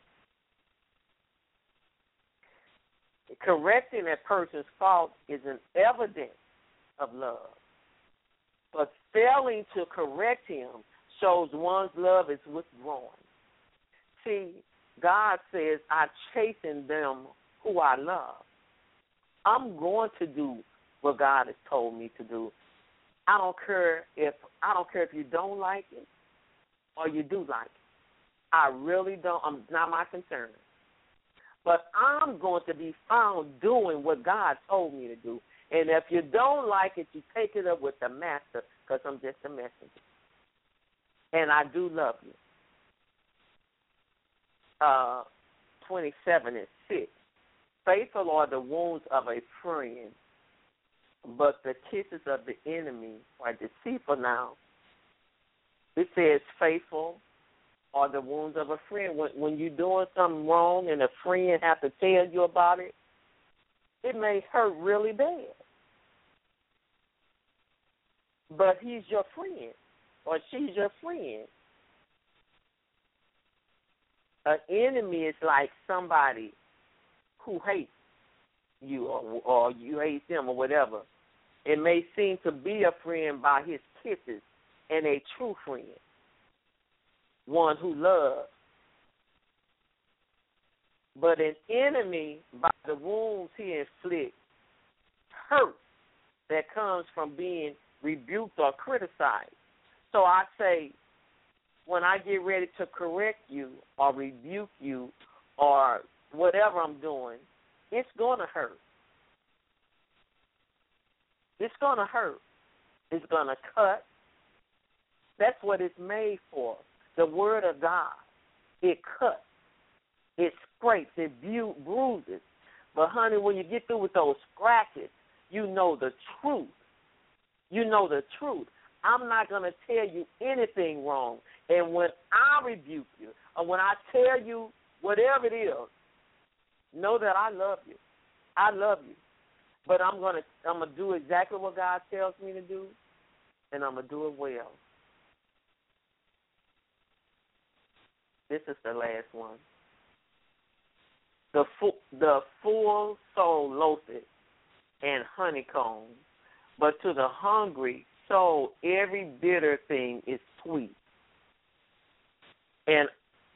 Correcting a person's fault is an evidence of love. But failing to correct him shows one's love is withdrawn. See, God says, I chasten them who I love. I'm going to do what God has told me to do. I don't care if you don't like it or you do like it. I really don't. I'm not my concern. But I'm going to be found doing what God told me to do. And if you don't like it, you take it up with the master because I'm just a messenger. And I do love you. 27:6. Faithful are the wounds of a friend, but the kisses of the enemy are deceitful now. It says faithful are the wounds of a friend. When you're doing something wrong and a friend has to tell you about it, it may hurt really bad. But he's your friend or she's your friend. An enemy is like somebody who hates you or you hate them or whatever. It may seem to be a friend by his kisses, and a true friend, one who loves, but an enemy by the wounds he inflicts, hurt that comes from being rebuked or criticized. So I say, when I get ready to correct you or rebuke you or whatever I'm doing, it's going to hurt. It's going to hurt. It's going to cut. That's what it's made for. The Word of God. It cuts. It scrapes. It bruises. But, honey, when you get through with those scratches, you know the truth. You know the truth. I'm not going to tell you anything wrong. And when I rebuke you or when I tell you whatever it is, know that I love you. I love you. But I'm gonna do exactly what God tells me to do, and I'm going to do it well. This is the last one. The full soul loatheth and honeycomb, but to the hungry soul every bitter thing is sweet. And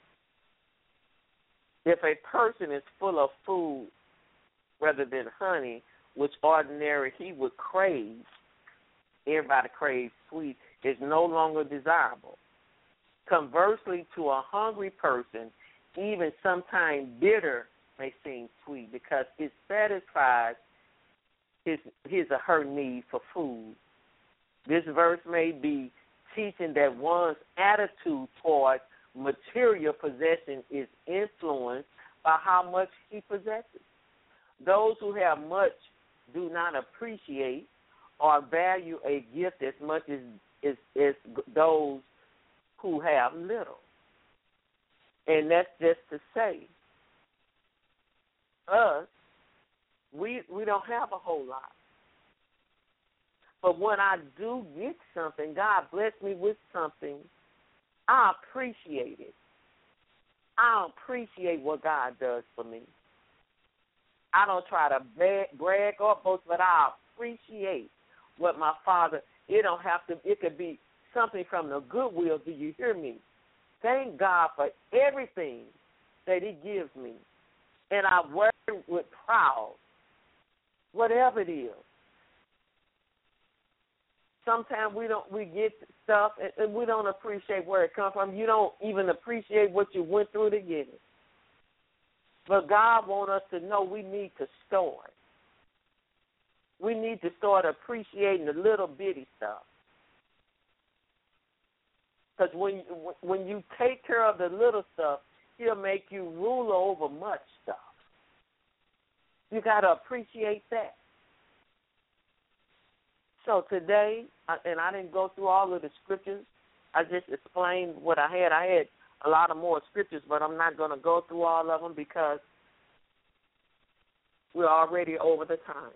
if a person is full of food rather than honey, which ordinarily he would crave, everybody craves sweet, is no longer desirable. Conversely, to a hungry person, even sometimes bitter may seem sweet because it satisfies his or her need for food. This verse may be teaching that one's attitude towards material possession is influenced by how much he possesses. Those who have much do not appreciate or value a gift as much as those who have little. And that's just to say, us, we don't have a whole lot. But when I do get something, God bless me with something, I appreciate it. I appreciate what God does for me. I don't try to brag or boast, but I appreciate what my Father, it could be something from the goodwill. Do you hear me? Thank God for everything that he gives me. And I work with proud, whatever it is. Sometimes we get stuff and we don't appreciate where it comes from. You don't even appreciate what you went through to get it. But God wants us to know we need to store it. We need to start appreciating the little bitty stuff. Because when you take care of the little stuff, he'll make you ruler over much stuff. You got to appreciate that. So today, and I didn't go through all of the scriptures. I just explained what I had. I had a lot of more scriptures, but I'm not going to go through all of them because we're already over the time.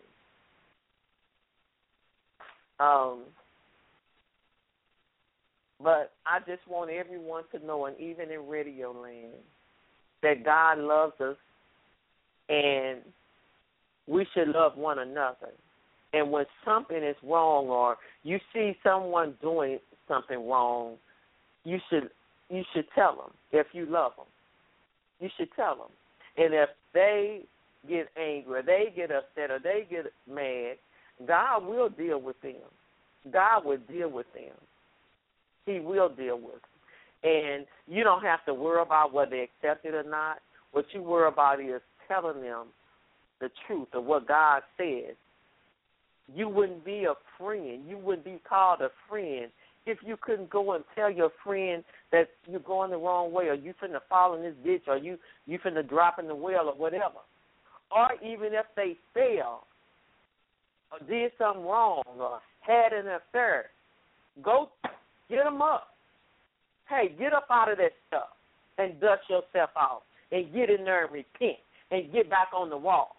But I just want everyone to know, and even in Radio Land, that God loves us and we should love one another. And when something is wrong or you see someone doing something wrong, you should tell them if you love them. You should tell them. And if they get angry or they get upset or they get mad, God will deal with them. God will deal with them. He will deal with them. And you don't have to worry about whether they accept it or not. What you worry about is telling them the truth of what God says. You wouldn't be a friend. You wouldn't be called a friend if you couldn't go and tell your friend that you're going the wrong way or you finna fall in this ditch or you finna drop in the well or whatever. Or even if they fail or did something wrong or had an affair, go get them up. Hey, get up out of that stuff and dust yourself off and get in there and repent and get back on the wall.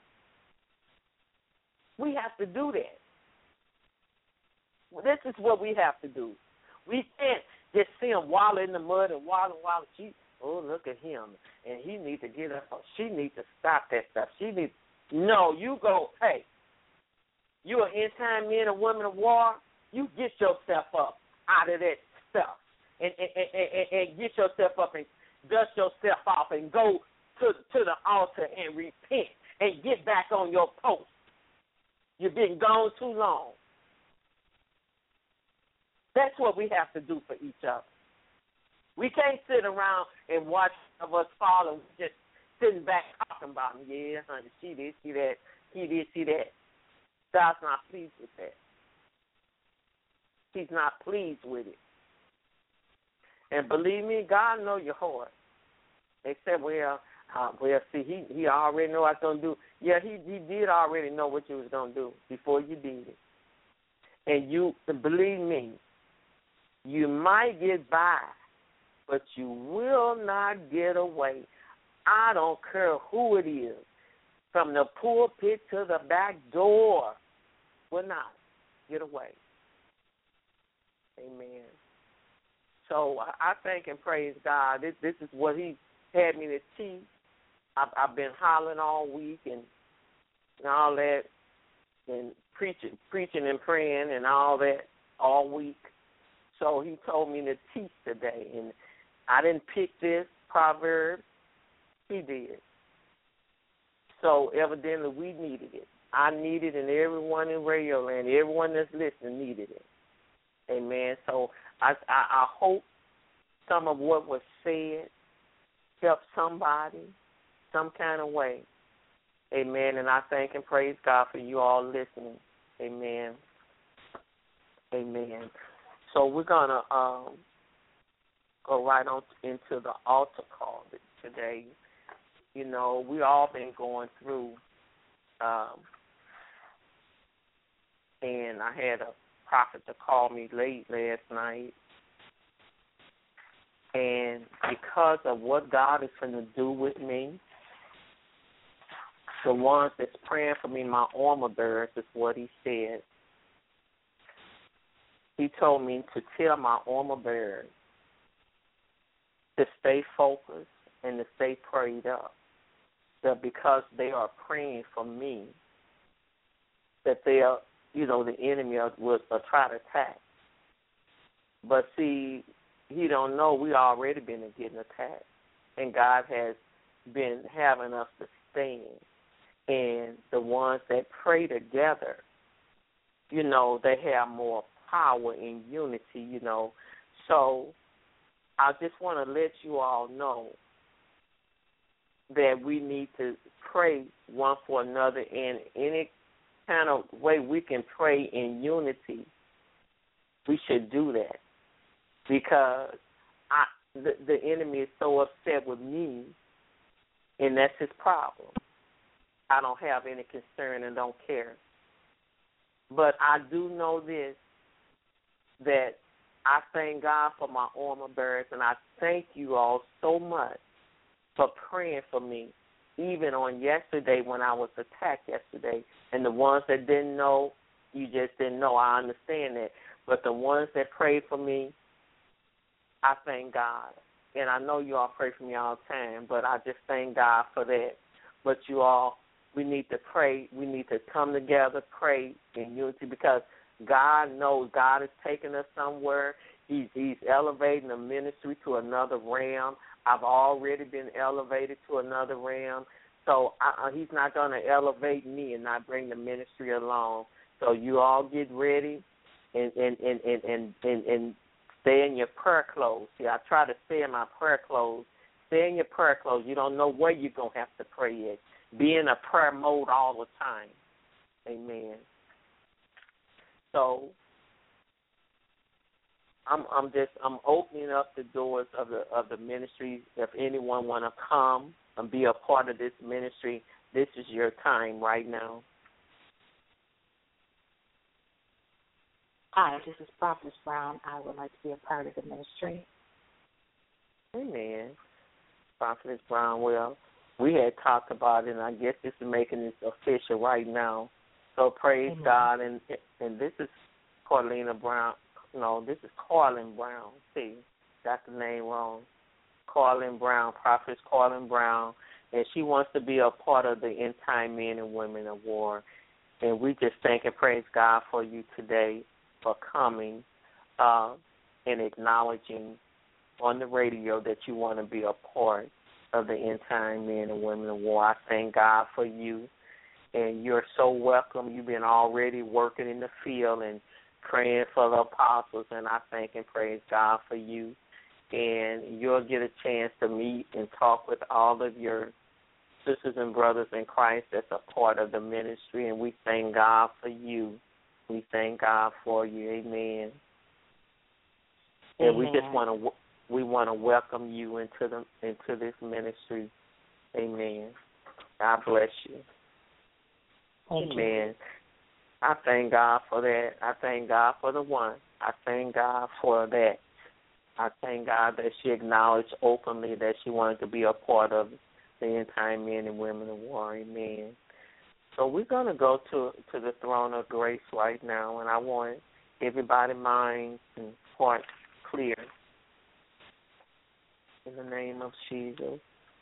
We have to do that. This is what we have to do. We can't just see him wallow in the mud and wallow. Oh, look at him. And he needs to get up. She needs to stop that stuff. No, you go, hey, you an end-time man and woman of war, you get yourself up out of that stuff and get yourself up and dust yourself off and go to the altar and repent and get back on your post. You've been gone too long. That's what we have to do for each other. We can't sit around and watch of us fall and just sitting back talking about them. Yeah, honey, she did see that. He did see that. God's not pleased with that. He's not pleased with it. And believe me, God knows your heart. They said, well, see, he already know what I was going to do. Yeah, he did already know what you was going to do before you did it. And you, believe me, you might get by, but you will not get away. I don't care who it is, from the pulpit to the back door, will not get away. Amen. So I thank and praise God. This is what he had me to teach. I've been hollering all week and all that, and preaching and praying and all that all week. So he told me to teach today, and I didn't pick this proverb. He did. So evidently we needed it. I needed it, and everyone in Radio Land, everyone that's listening needed it. Amen. So I hope some of what was said helped somebody some kind of way. Amen. And I thank and praise God for you all listening. Amen. Amen. So we're going to go right on into the altar call today. You know, we all been going through, and I had a prophet to call me late last night. And because of what God is going to do with me, the ones that's praying for me, my armor bearers, is what he said. He told me to tell my armor bearers to stay focused and to stay prayed up. That because they are praying for me, that they are, you know, the enemy will try to attack. But see, he don't know we already been getting attacked, and God has been having us to stand. And the ones that pray together, you know, they have more power in unity, you know. So I just want to let you all know that we need to pray one for another, and any kind of way we can pray in unity, we should do that. Because the enemy is so upset with me, and that's his problem. I don't have any concern and don't care. But I do know this, that I thank God for my armor bearers, and I thank you all so much for praying for me, even on yesterday when I was attacked yesterday. And the ones that didn't know, you just didn't know. I understand that. But the ones that prayed for me, I thank God. And I know you all pray for me all the time, but I just thank God for that. But you all, we need to pray. We need to come together, pray in unity, because God knows God is taking us somewhere. He's elevating the ministry to another realm. I've already been elevated to another realm. So he's not going to elevate me and not bring the ministry along. So you all get ready and stay in your prayer clothes. See, I try to stay in my prayer clothes. Stay in your prayer clothes. You don't know where you're going to have to pray at. Be in a prayer mode all the time. Amen. So I'm opening up the doors of the ministry. If anyone want to come and be a part of this ministry, this is your time right now. Hi, this is Prophetess Brown. I would like to be a part of the ministry. Amen. Prophetess Brown, well, we had talked about it, and I guess this is making this official right now. So praise Amen. God. And this is Carlina Brown. No, this is Carlin Brown. See, got the name wrong. Carlin Brown, Prophetess Carlin Brown. And she wants to be a part of the End Time Men and Women of War. And we just thank and praise God for you today, for coming and acknowledging on the radio that you want to be a part of the End Time Men and Women of War. I thank God for you, and you're so welcome. You've been already working in the field and praying for the apostles, and I thank and praise God for you. And you'll get a chance to meet and talk with all of your sisters and brothers in Christ that's a part of the ministry, and we thank God for you. We thank God for you. Amen. And we just want to welcome you into this ministry. Amen. God bless you. Amen. I thank God for that. I thank God for the one. I thank God for that. I thank God that she acknowledged openly that she wanted to be a part of the End Time Men and Women of War. Amen. So we're going to go to the throne of grace right now, and I want everybody's minds and hearts clear. In the name of Jesus.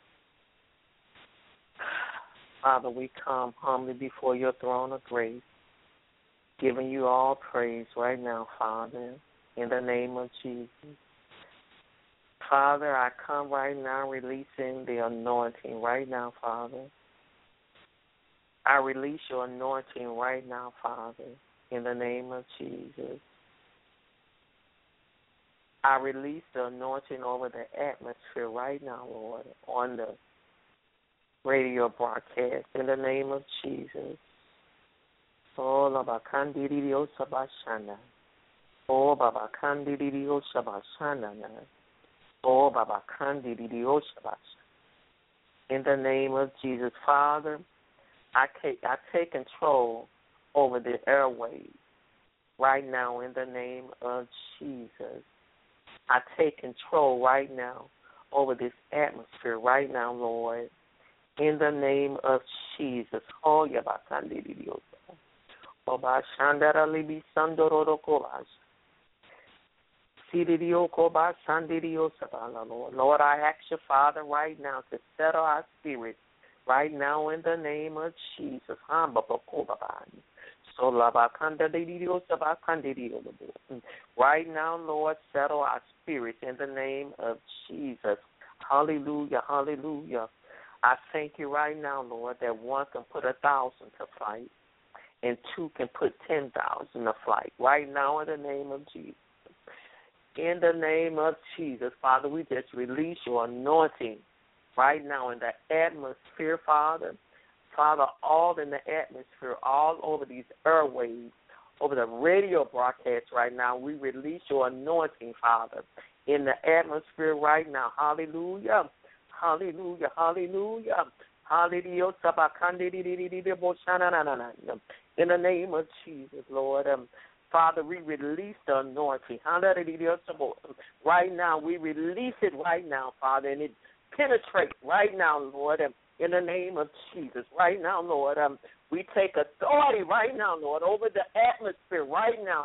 Father, we come humbly before your throne of grace, giving you all praise right now, Father, in the name of Jesus. Father, I come right now releasing the anointing right now, Father. I release your anointing right now, Father, in the name of Jesus. I release the anointing over the atmosphere right now, Lord, on the radio broadcast, in the name of Jesus. Oh, Baba Kandidio Sabashana. Oh, Baba Kandidio Sabashana. Oh, Baba Kandidio Sabashana. In the name of Jesus, Father, I take control over the airwaves right now in the name of Jesus. I take control right now over this atmosphere right now, Lord, in the name of Jesus. Oh, Yabakandidio. Oba Shandara Libi Sandoro Kobash. Sididio Koba Sandidio Sabala, Lord. Lord, I ask you, Father, right now to settle our spirits right now in the name of Jesus. Right now, Lord, settle our spirits in the name of Jesus. Hallelujah, hallelujah. I thank you right now, Lord, that one can put 1,000 to flight and two can put 10,000 to flight. Right now, in the name of Jesus. In the name of Jesus, Father, we just release your anointing right now in the atmosphere, Father. Father, all in the atmosphere, all over these airwaves, over the radio broadcast right now, we release your anointing, Father, in the atmosphere right now. Hallelujah. Hallelujah. Hallelujah. Hallelujah. In the name of Jesus, Lord. Father, we release the anointing. Right now, we release it right now, Father, and it penetrates right now, Lord, in the name of Jesus. Right now, Lord, we take authority right now, Lord, over the atmosphere right now.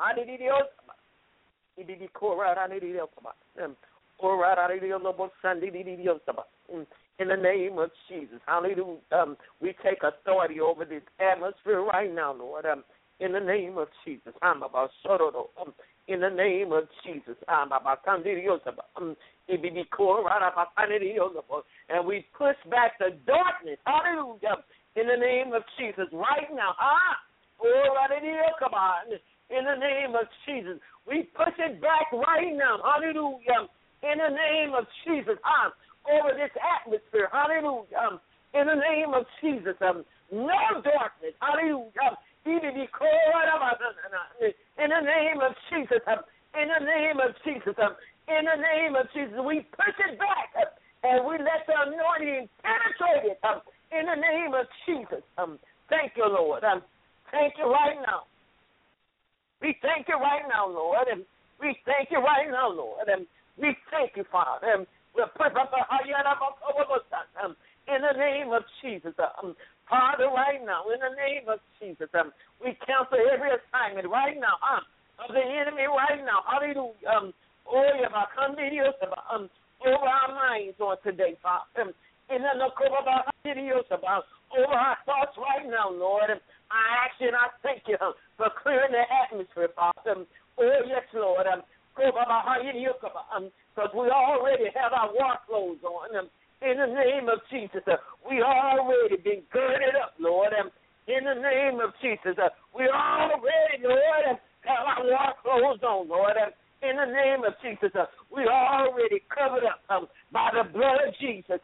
In the name of Jesus. Hallelujah. We take authority over this atmosphere right now, Lord. In the name of Jesus. In the name of Jesus. And we push back the darkness. Hallelujah. In the name of Jesus. Right now. In the name of Jesus. We push it back right now. Hallelujah. In the name of Jesus. Over this atmosphere. Hallelujah. In the name of Jesus. No darkness. Hallelujah. In the name of Jesus. In the name of Jesus. In the name of Jesus. We push it back. And we let the anointing penetrate it. In the name of Jesus. Thank you, Lord. Thank you right now. We thank you right now, Lord. We thank you right now, Lord. We thank you, Father. In the name of Jesus. Father, right now, in the name of Jesus, we cancel every assignment right now of the enemy right now. Hallelujah. Over our minds on today, Father. Over our thoughts right now, Lord. I ask you and I thank you for clearing the atmosphere, Father. Oh, yes, Lord. Because we already have our war clothes on. In the name of Jesus, we already been girded up, Lord. In the name of Jesus, we already, Lord, have our war clothes on, Lord. In the name of Jesus, we already covered up by the blood of Jesus.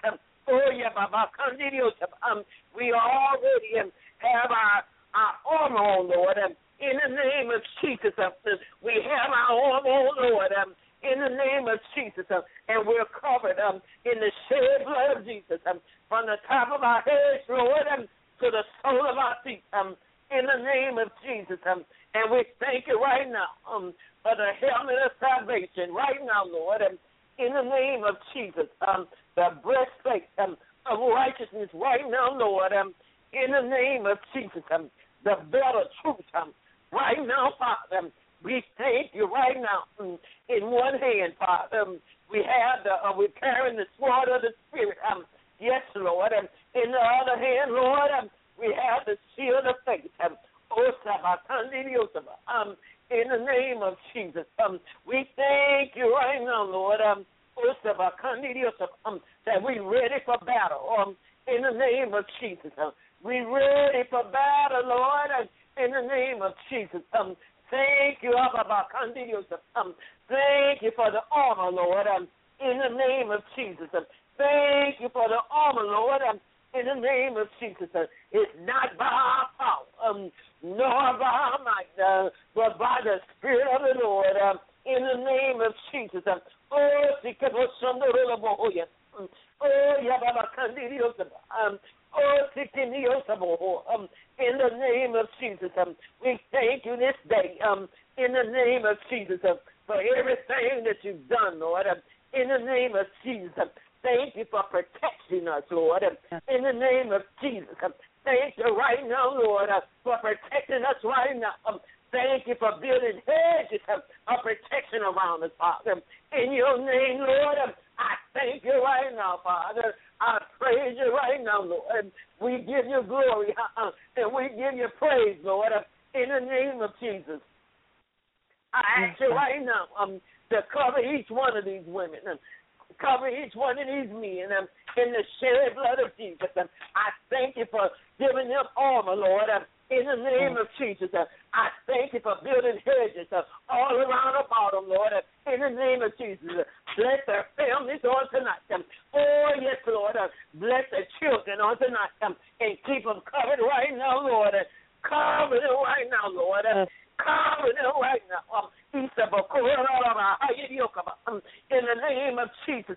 We already have our armor on, Lord. In the name of Jesus, we have our armor on, Lord. In the name of Jesus, and we're covered in the shed blood of Jesus, from the top of our heads, Lord, to the sole of our feet, in the name of Jesus. And we thank you right now for the helmet of salvation, right now, Lord, in the name of Jesus, the breastplate of righteousness, right now, Lord, in the name of Jesus, the belt of truth, right now, Father. We thank you right now. In one hand, Father, we have we're carrying the sword of the Spirit. Yes, Lord. In the other hand, Lord, we have the shield of faith. In the name of Jesus, we thank you right now, Lord. That we're ready for battle. In the name of Jesus, we're ready for battle, Lord. In the name of Jesus. Thank you, thank you for the armor, Lord, in the name of Jesus. Thank you for the armor, Lord, in the name of Jesus. It's not by our power, nor by our might, but by the Spirit of the Lord, in the name of Jesus. In the name of Jesus, we thank you this day, in the name of Jesus, for everything that you've done, Lord, in the name of Jesus. Thank you for protecting us, Lord, in the name of Jesus. Thank you right now, Lord, for protecting us right now. Thank you for building hedges of protection around us, Father. In your name, Lord, I thank you right now, Father. I praise you right now, Lord. We give you glory and we give you praise, Lord, in the name of Jesus. I ask you right now to cover each one of these women, cover each one of these men in the shed blood of Jesus. I thank you for giving them armor, Lord, in the name of Jesus. I thank you for building hedges all around about them, Lord, in the name of Jesus. Bless their families on tonight. Oh, yes, Lord. Bless their children on tonight and keep them covered right now, Lord. Cover them right now, Lord. Cover them right now. In the name of Jesus.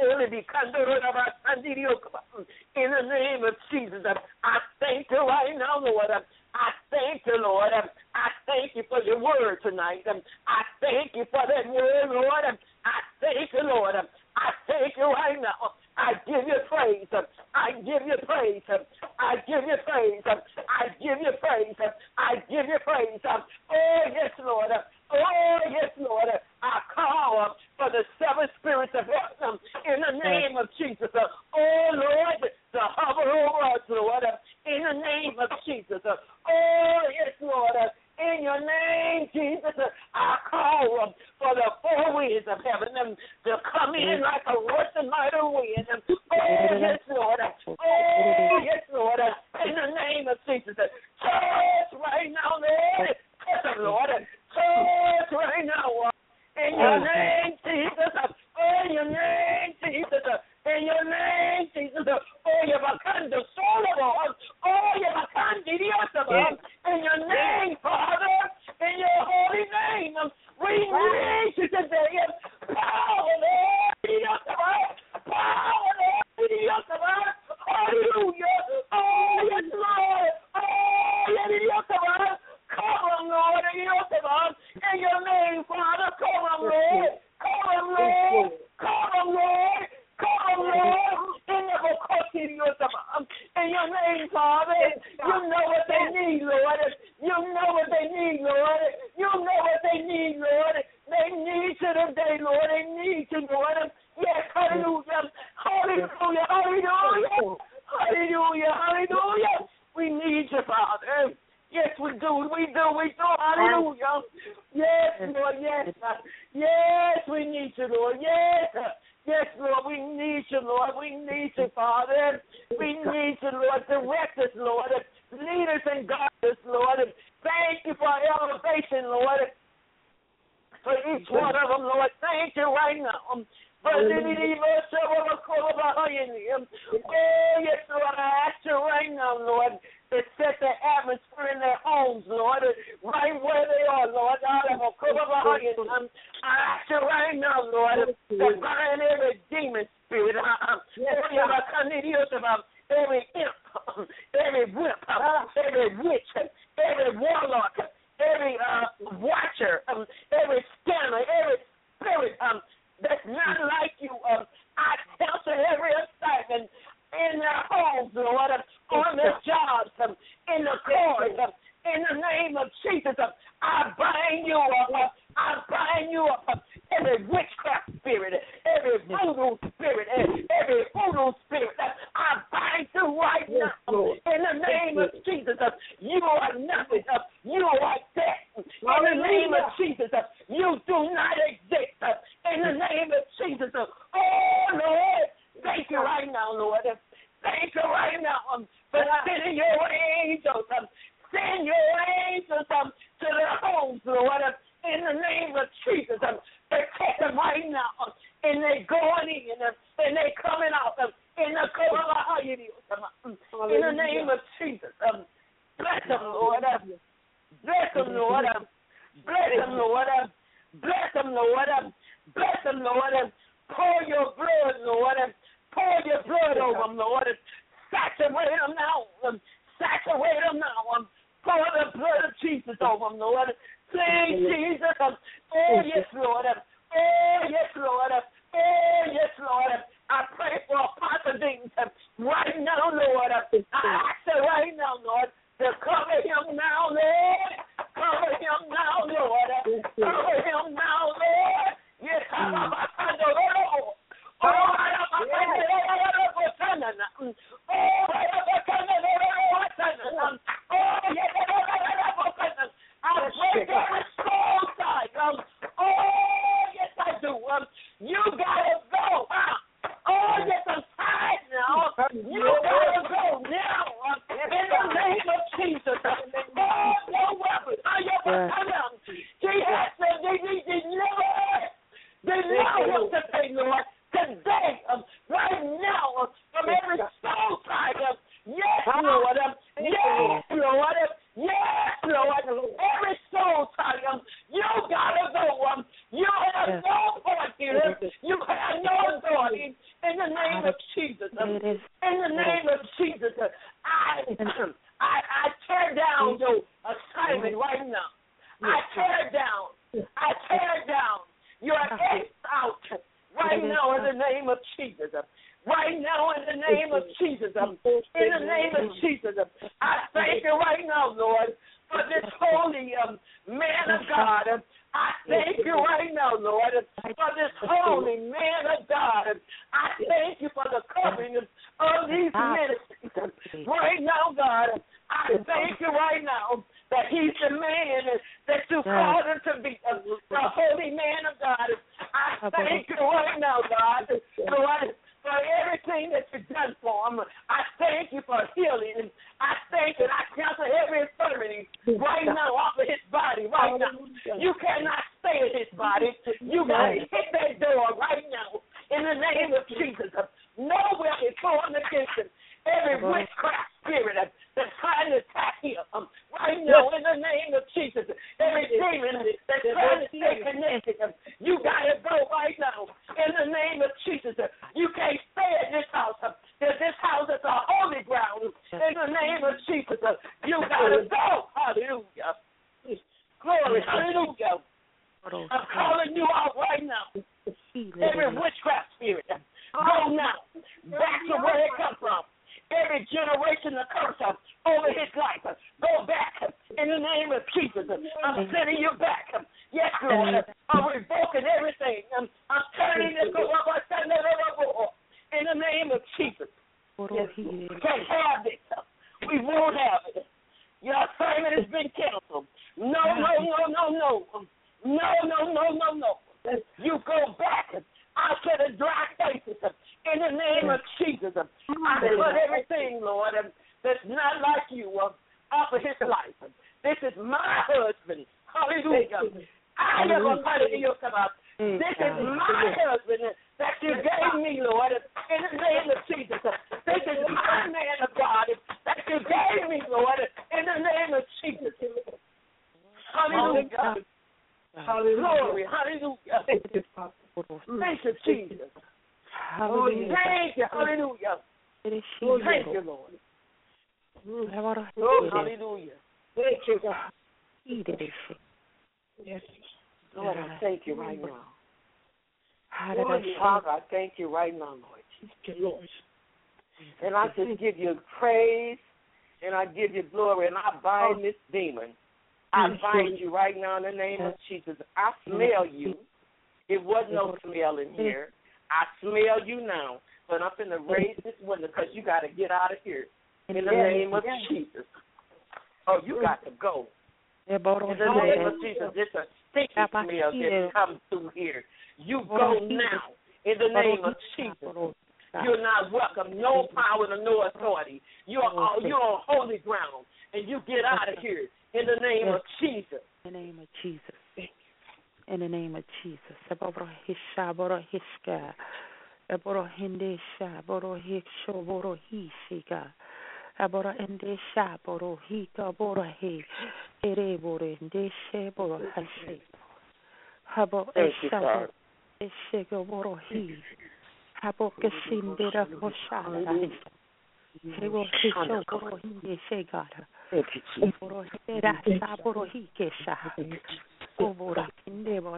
In the name of Jesus. I thank you right now, Lord. I thank you, Lord. I thank you for your word tonight. I thank you for that word, Lord. I thank you, Lord. I thank you right now. I give you praise. I give you praise. I give you praise. I give you praise. I give you praise. Oh, yes, Lord. Oh, yes, Lord. I call for the seven spirits of heaven in the name of Jesus. Oh, Lord, to hover over us, Lord, in the name of Jesus. Oh, yes, Lord. In your name, Jesus, I call for the four winds of heaven to come in like a rushing mighty wind. Oh, yes, Lord. Oh, yes, Lord. In the name of Jesus. Touch right now, Lord. Touch them, Lord. Touch right now. In your name, Jesus. In your name, Jesus. In your name, Jesus. Oh, you can do so much. Oh, you can do it. In your name, Father. In your holy name. We need you today. Power, Lord. Power, Lord. Hallelujah. Oh, yes, Lord. Oh, yes, cover them, Lord. In your name, Father. Cover them, Lord. Cover them, Lord. Cover them, Lord. Cover them, Lord. In your name, Father. You know what they need, Lord. You know what they need, Lord. You know what they need, Lord. They need you today, Lord. They need you, Lord. Yes, hallelujah. Hallelujah. Hallelujah. Hallelujah. Hallelujah. We need you, Father. Yes, we do. We do. We do. Hallelujah. Yes, Lord. Yes. Yes, we need you, Lord. Yes. Yes, Lord. We need you, Lord. We need directors, Lord, leaders and guardians, Lord. Thank you for elevation, Lord, for each one of them, Lord. Thank you right now. Oh, yes, Lord, I ask you right now, Lord, to set the atmosphere in their homes, Lord, right where they are, Lord. I ask you right now, Lord, to bind every demon spirit, every imp, every whip, every witch, every warlock, every watcher, every scammer, every spirit that's not like you. I cancel every assignment in their homes, Lord, on their jobs, in the courts, in the name of Jesus. I bind you up. I bind you up. Every witchcraft spirit, every voodoo spirit, every voodoo spirit, I bind you right now. In the name of Jesus, you are nothing. You are dead. In the name of Jesus, you do not exist. In the name of Jesus, oh Lord, thank you right now, Lord. Thank you right now for sending your angels. Send your angels to their homes, Lord. In the name of Jesus, protect them right now. And they going in and they coming out. In the name of Jesus, bless them, Lord. Bless them, Lord. Bless them, Lord. Bless them, Lord. Bless them, Lord. Pour your blood, Lord. Pour your blood over them, Lord. Saturate them now. Saturate them now. Pour the blood of Jesus over them, Lord. Please, Jesus. Oh, yes, Lord. Oh, yes, Lord. Oh, yes, Lord. I pray for Apostle Dean right now, Lord. I ask you right now, Lord, to cover him now, Lord. Cover him now, Lord. Cover him now, Lord. Yes, you gotta go. Oh, yes, I'm tired now. You gotta go now. In the name of Jesus. Oh, no weapon. He has to be delivered. Deliver him today, Lord. Today, right now, from every soul tie. Yes, Lord. Yes, Lord. Yes, Lord. Every soul tie. You gotta go. You have no point here. You have no authority. In the name of Jesus. In the name of Jesus. I tear down your assignment right now. I tear down your ex out right now in the name of Jesus. Right now in the name of Jesus. In the name of Jesus. I thank you right now, Lord, for this holy man of God. I thank you right now, Lord, for this holy man of God. I thank you for the covering of these ministries. Right now, God, I thank you right now that he's the man that you called him to be, the holy man of God. I thank you right now, God, for everything that you've done for him. I thank you for healing. I thank you. I cancel every infirmity right now off of his body right now. You cannot stay in his body. You got to hit that door right now in the name of Jesus. No weapon formed against him. Every witchcraft spirit that's trying to attack him right now in the name of Jesus. Every demon that's trying to stay connected, you got to go right now in the name of Jesus. You can't stay at this house. This house is a holy ground. In the name of Jesus, you got to go. Hallelujah. Glory. Hallelujah. I'm calling you out right now. Every witchcraft spirit, go now. Back to where it comes from. Every generation of curse over his life, go back in the name of Jesus. I'm sending you back. Yes, Lord. I'm revoking everything. I'm turning this over in the name of Jesus. Yes, we can't have it. We won't have it. Your assignment has been canceled. No. You go back out to the dry places in the name of Jesus. I put everything, Lord, that's not glory. Hallelujah. Thank you, Jesus. Oh, thank you. Hallelujah. Thank you, Lord. Oh, hallelujah. Thank you, God. Yes. Lord, I thank you right now. Lord, Father, I thank you right now, Lord. Thank you, Lord. And I just give you praise, and I give you glory, and I bind this demon. I bind you right now in the name of Jesus. I smell you. It was no smell in here. I smell you now, but I'm going to raise this window because you got to get out of here in the name of Jesus. Oh, you got to go. In the name of Jesus, it's a stinky smell that comes through here. You go now in the name of Jesus. You're not welcome. No power and no authority. You're on holy ground, and you get out of here in the name of Jesus. In the name of Jesus. In the name of Jesus. Aboro hisha, boro hishka, aboro hindesha, boro hiksho, boro hishika, aboro endesha, boro hika, boro he, ere boro endeshe, boro hashe, habo esha, eshego boro he, habo keshindera hoshara, hego hisho boro hindeshe gara, boro hera sa boro hikesha. Oh, Lord. Oh,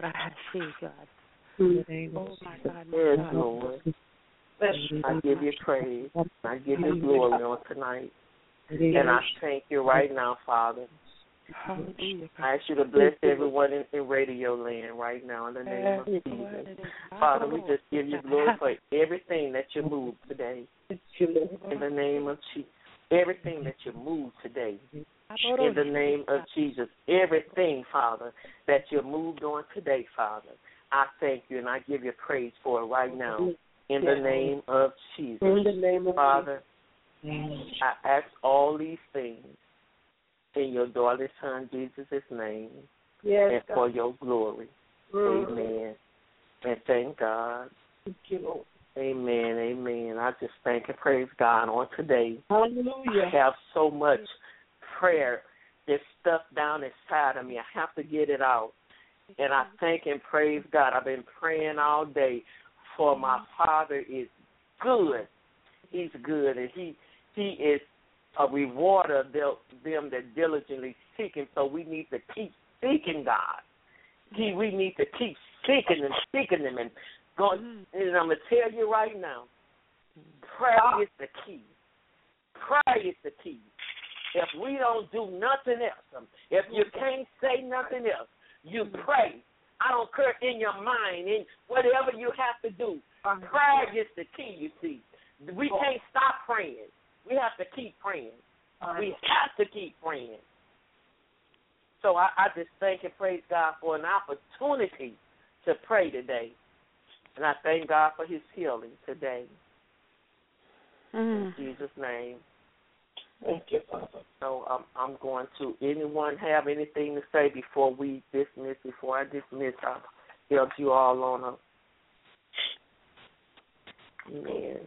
my God. Yes, Lord. I give you praise. I give you glory on tonight. And I thank you right now, Father. Hallelujah. I ask you to bless everyone in radio land right now in the name of Jesus. Father, we just give you glory for everything that you move today. In the name of Jesus. Everything that you move today. In the name of Jesus, everything, Father, that you moved on today, Father, I thank you and I give you praise for it right now. In the name of Jesus. In the name of Father, I ask all these things in your daughter's son Jesus' name and for your glory. Amen. And thank God. Thank you, Lord. Amen, amen. I just thank and praise God on today. Hallelujah. I have so much prayer that's stuff down inside of me. I have to get it out. And I thank and praise God. I've been praying all day for my Father is good. He's good, and he is a rewarder of them that diligently seek Him. So we need to keep seeking God. We need to keep seeking Him, and going. And I'm going to tell you right now, prayer is the key. Prayer is the key. If we don't do nothing else, if you can't say nothing else, you pray. I don't care in your mind, in whatever you have to do. Prayer is the key, you see. We can't stop praying. We have to keep praying. We have to keep praying. So I just thank and praise God for an opportunity to pray today. And I thank God for His healing today. In Jesus' name. Thank you, Father. So I'm going to, anyone have anything to say before we dismiss? Before I dismiss, I'll help you all on up. Amen.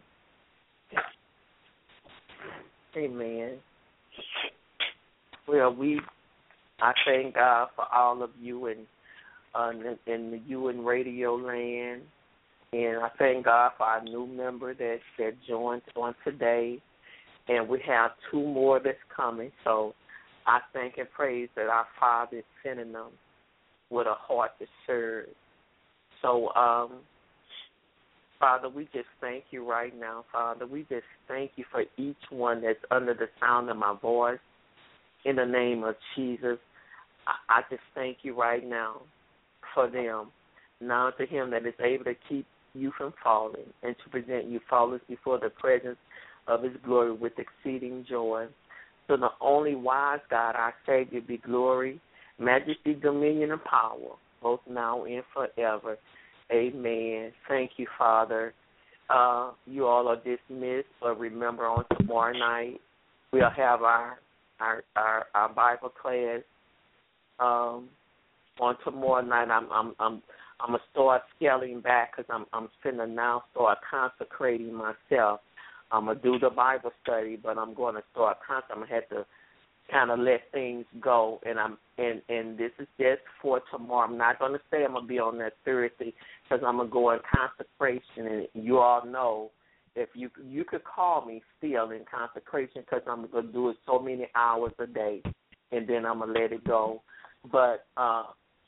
Amen. Well, I thank God for all of you and you in radio land. And I thank God for our new member that joined on today. And we have 2 more that's coming. So I thank and praise that our Father is sending them with a heart to serve. So, Father, we just thank you right now, Father. We just thank you for each one that's under the sound of my voice. In the name of Jesus, I just thank you right now for them. Now to Him that is able to keep you from falling and to present you faultless before the presence of His glory with exceeding joy. So the only wise God, our Savior, be glory, majesty, dominion, and power, both now and forever. Amen. Thank you, Father. You all are dismissed, but remember on tomorrow night we'll have our Bible class. On tomorrow night, I'm gonna start scaling back because I'm finna now start consecrating myself. I'm going to do the Bible study, but I'm going to start I'm going to have to kind of let things go, and this is just for tomorrow. I'm not going to say I'm going to be on that Thursday because I'm going to go in consecration, and you all know if you could call me still in consecration because I'm going to do it so many hours a day, and then I'm going to let it go. But I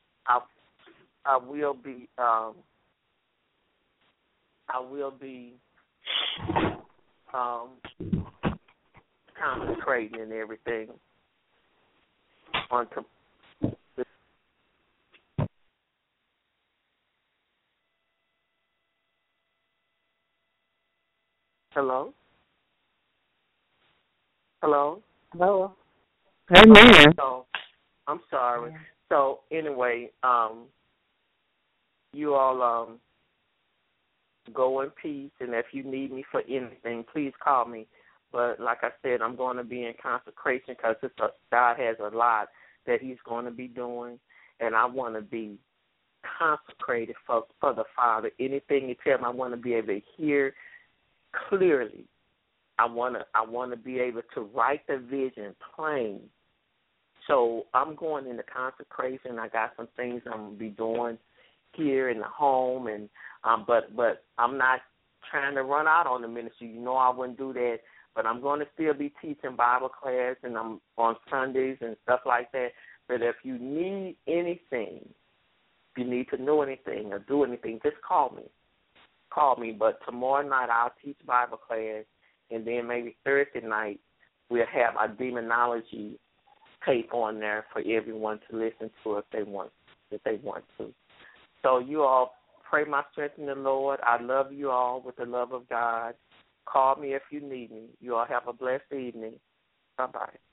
will be consecrating and everything on Hello? Hello. Amen. So, I'm sorry. Yeah. So, anyway, you all go in peace, and if you need me for anything, please call me. But like I said, I'm going to be in consecration because God has a lot that he's going to be doing, and I want to be consecrated for the Father. Anything you tell me, I want to be able to hear clearly. I want to be able to write the vision plain. So I'm going into consecration. I got some things I'm going to be doing here in the home, and but I'm not trying to run out on the ministry. You know I wouldn't do that, but I'm going to still be teaching Bible class, and I'm on Sundays and stuff like that. But if you need anything, if you need to know anything or do anything, just call me. But tomorrow night I'll teach Bible class, and then maybe Thursday night we'll have our demonology tape on there for everyone to listen to if they want to. So you all pray my strength in the Lord. I love you all with the love of God. Call me if you need me. You all have a blessed evening. Bye-bye.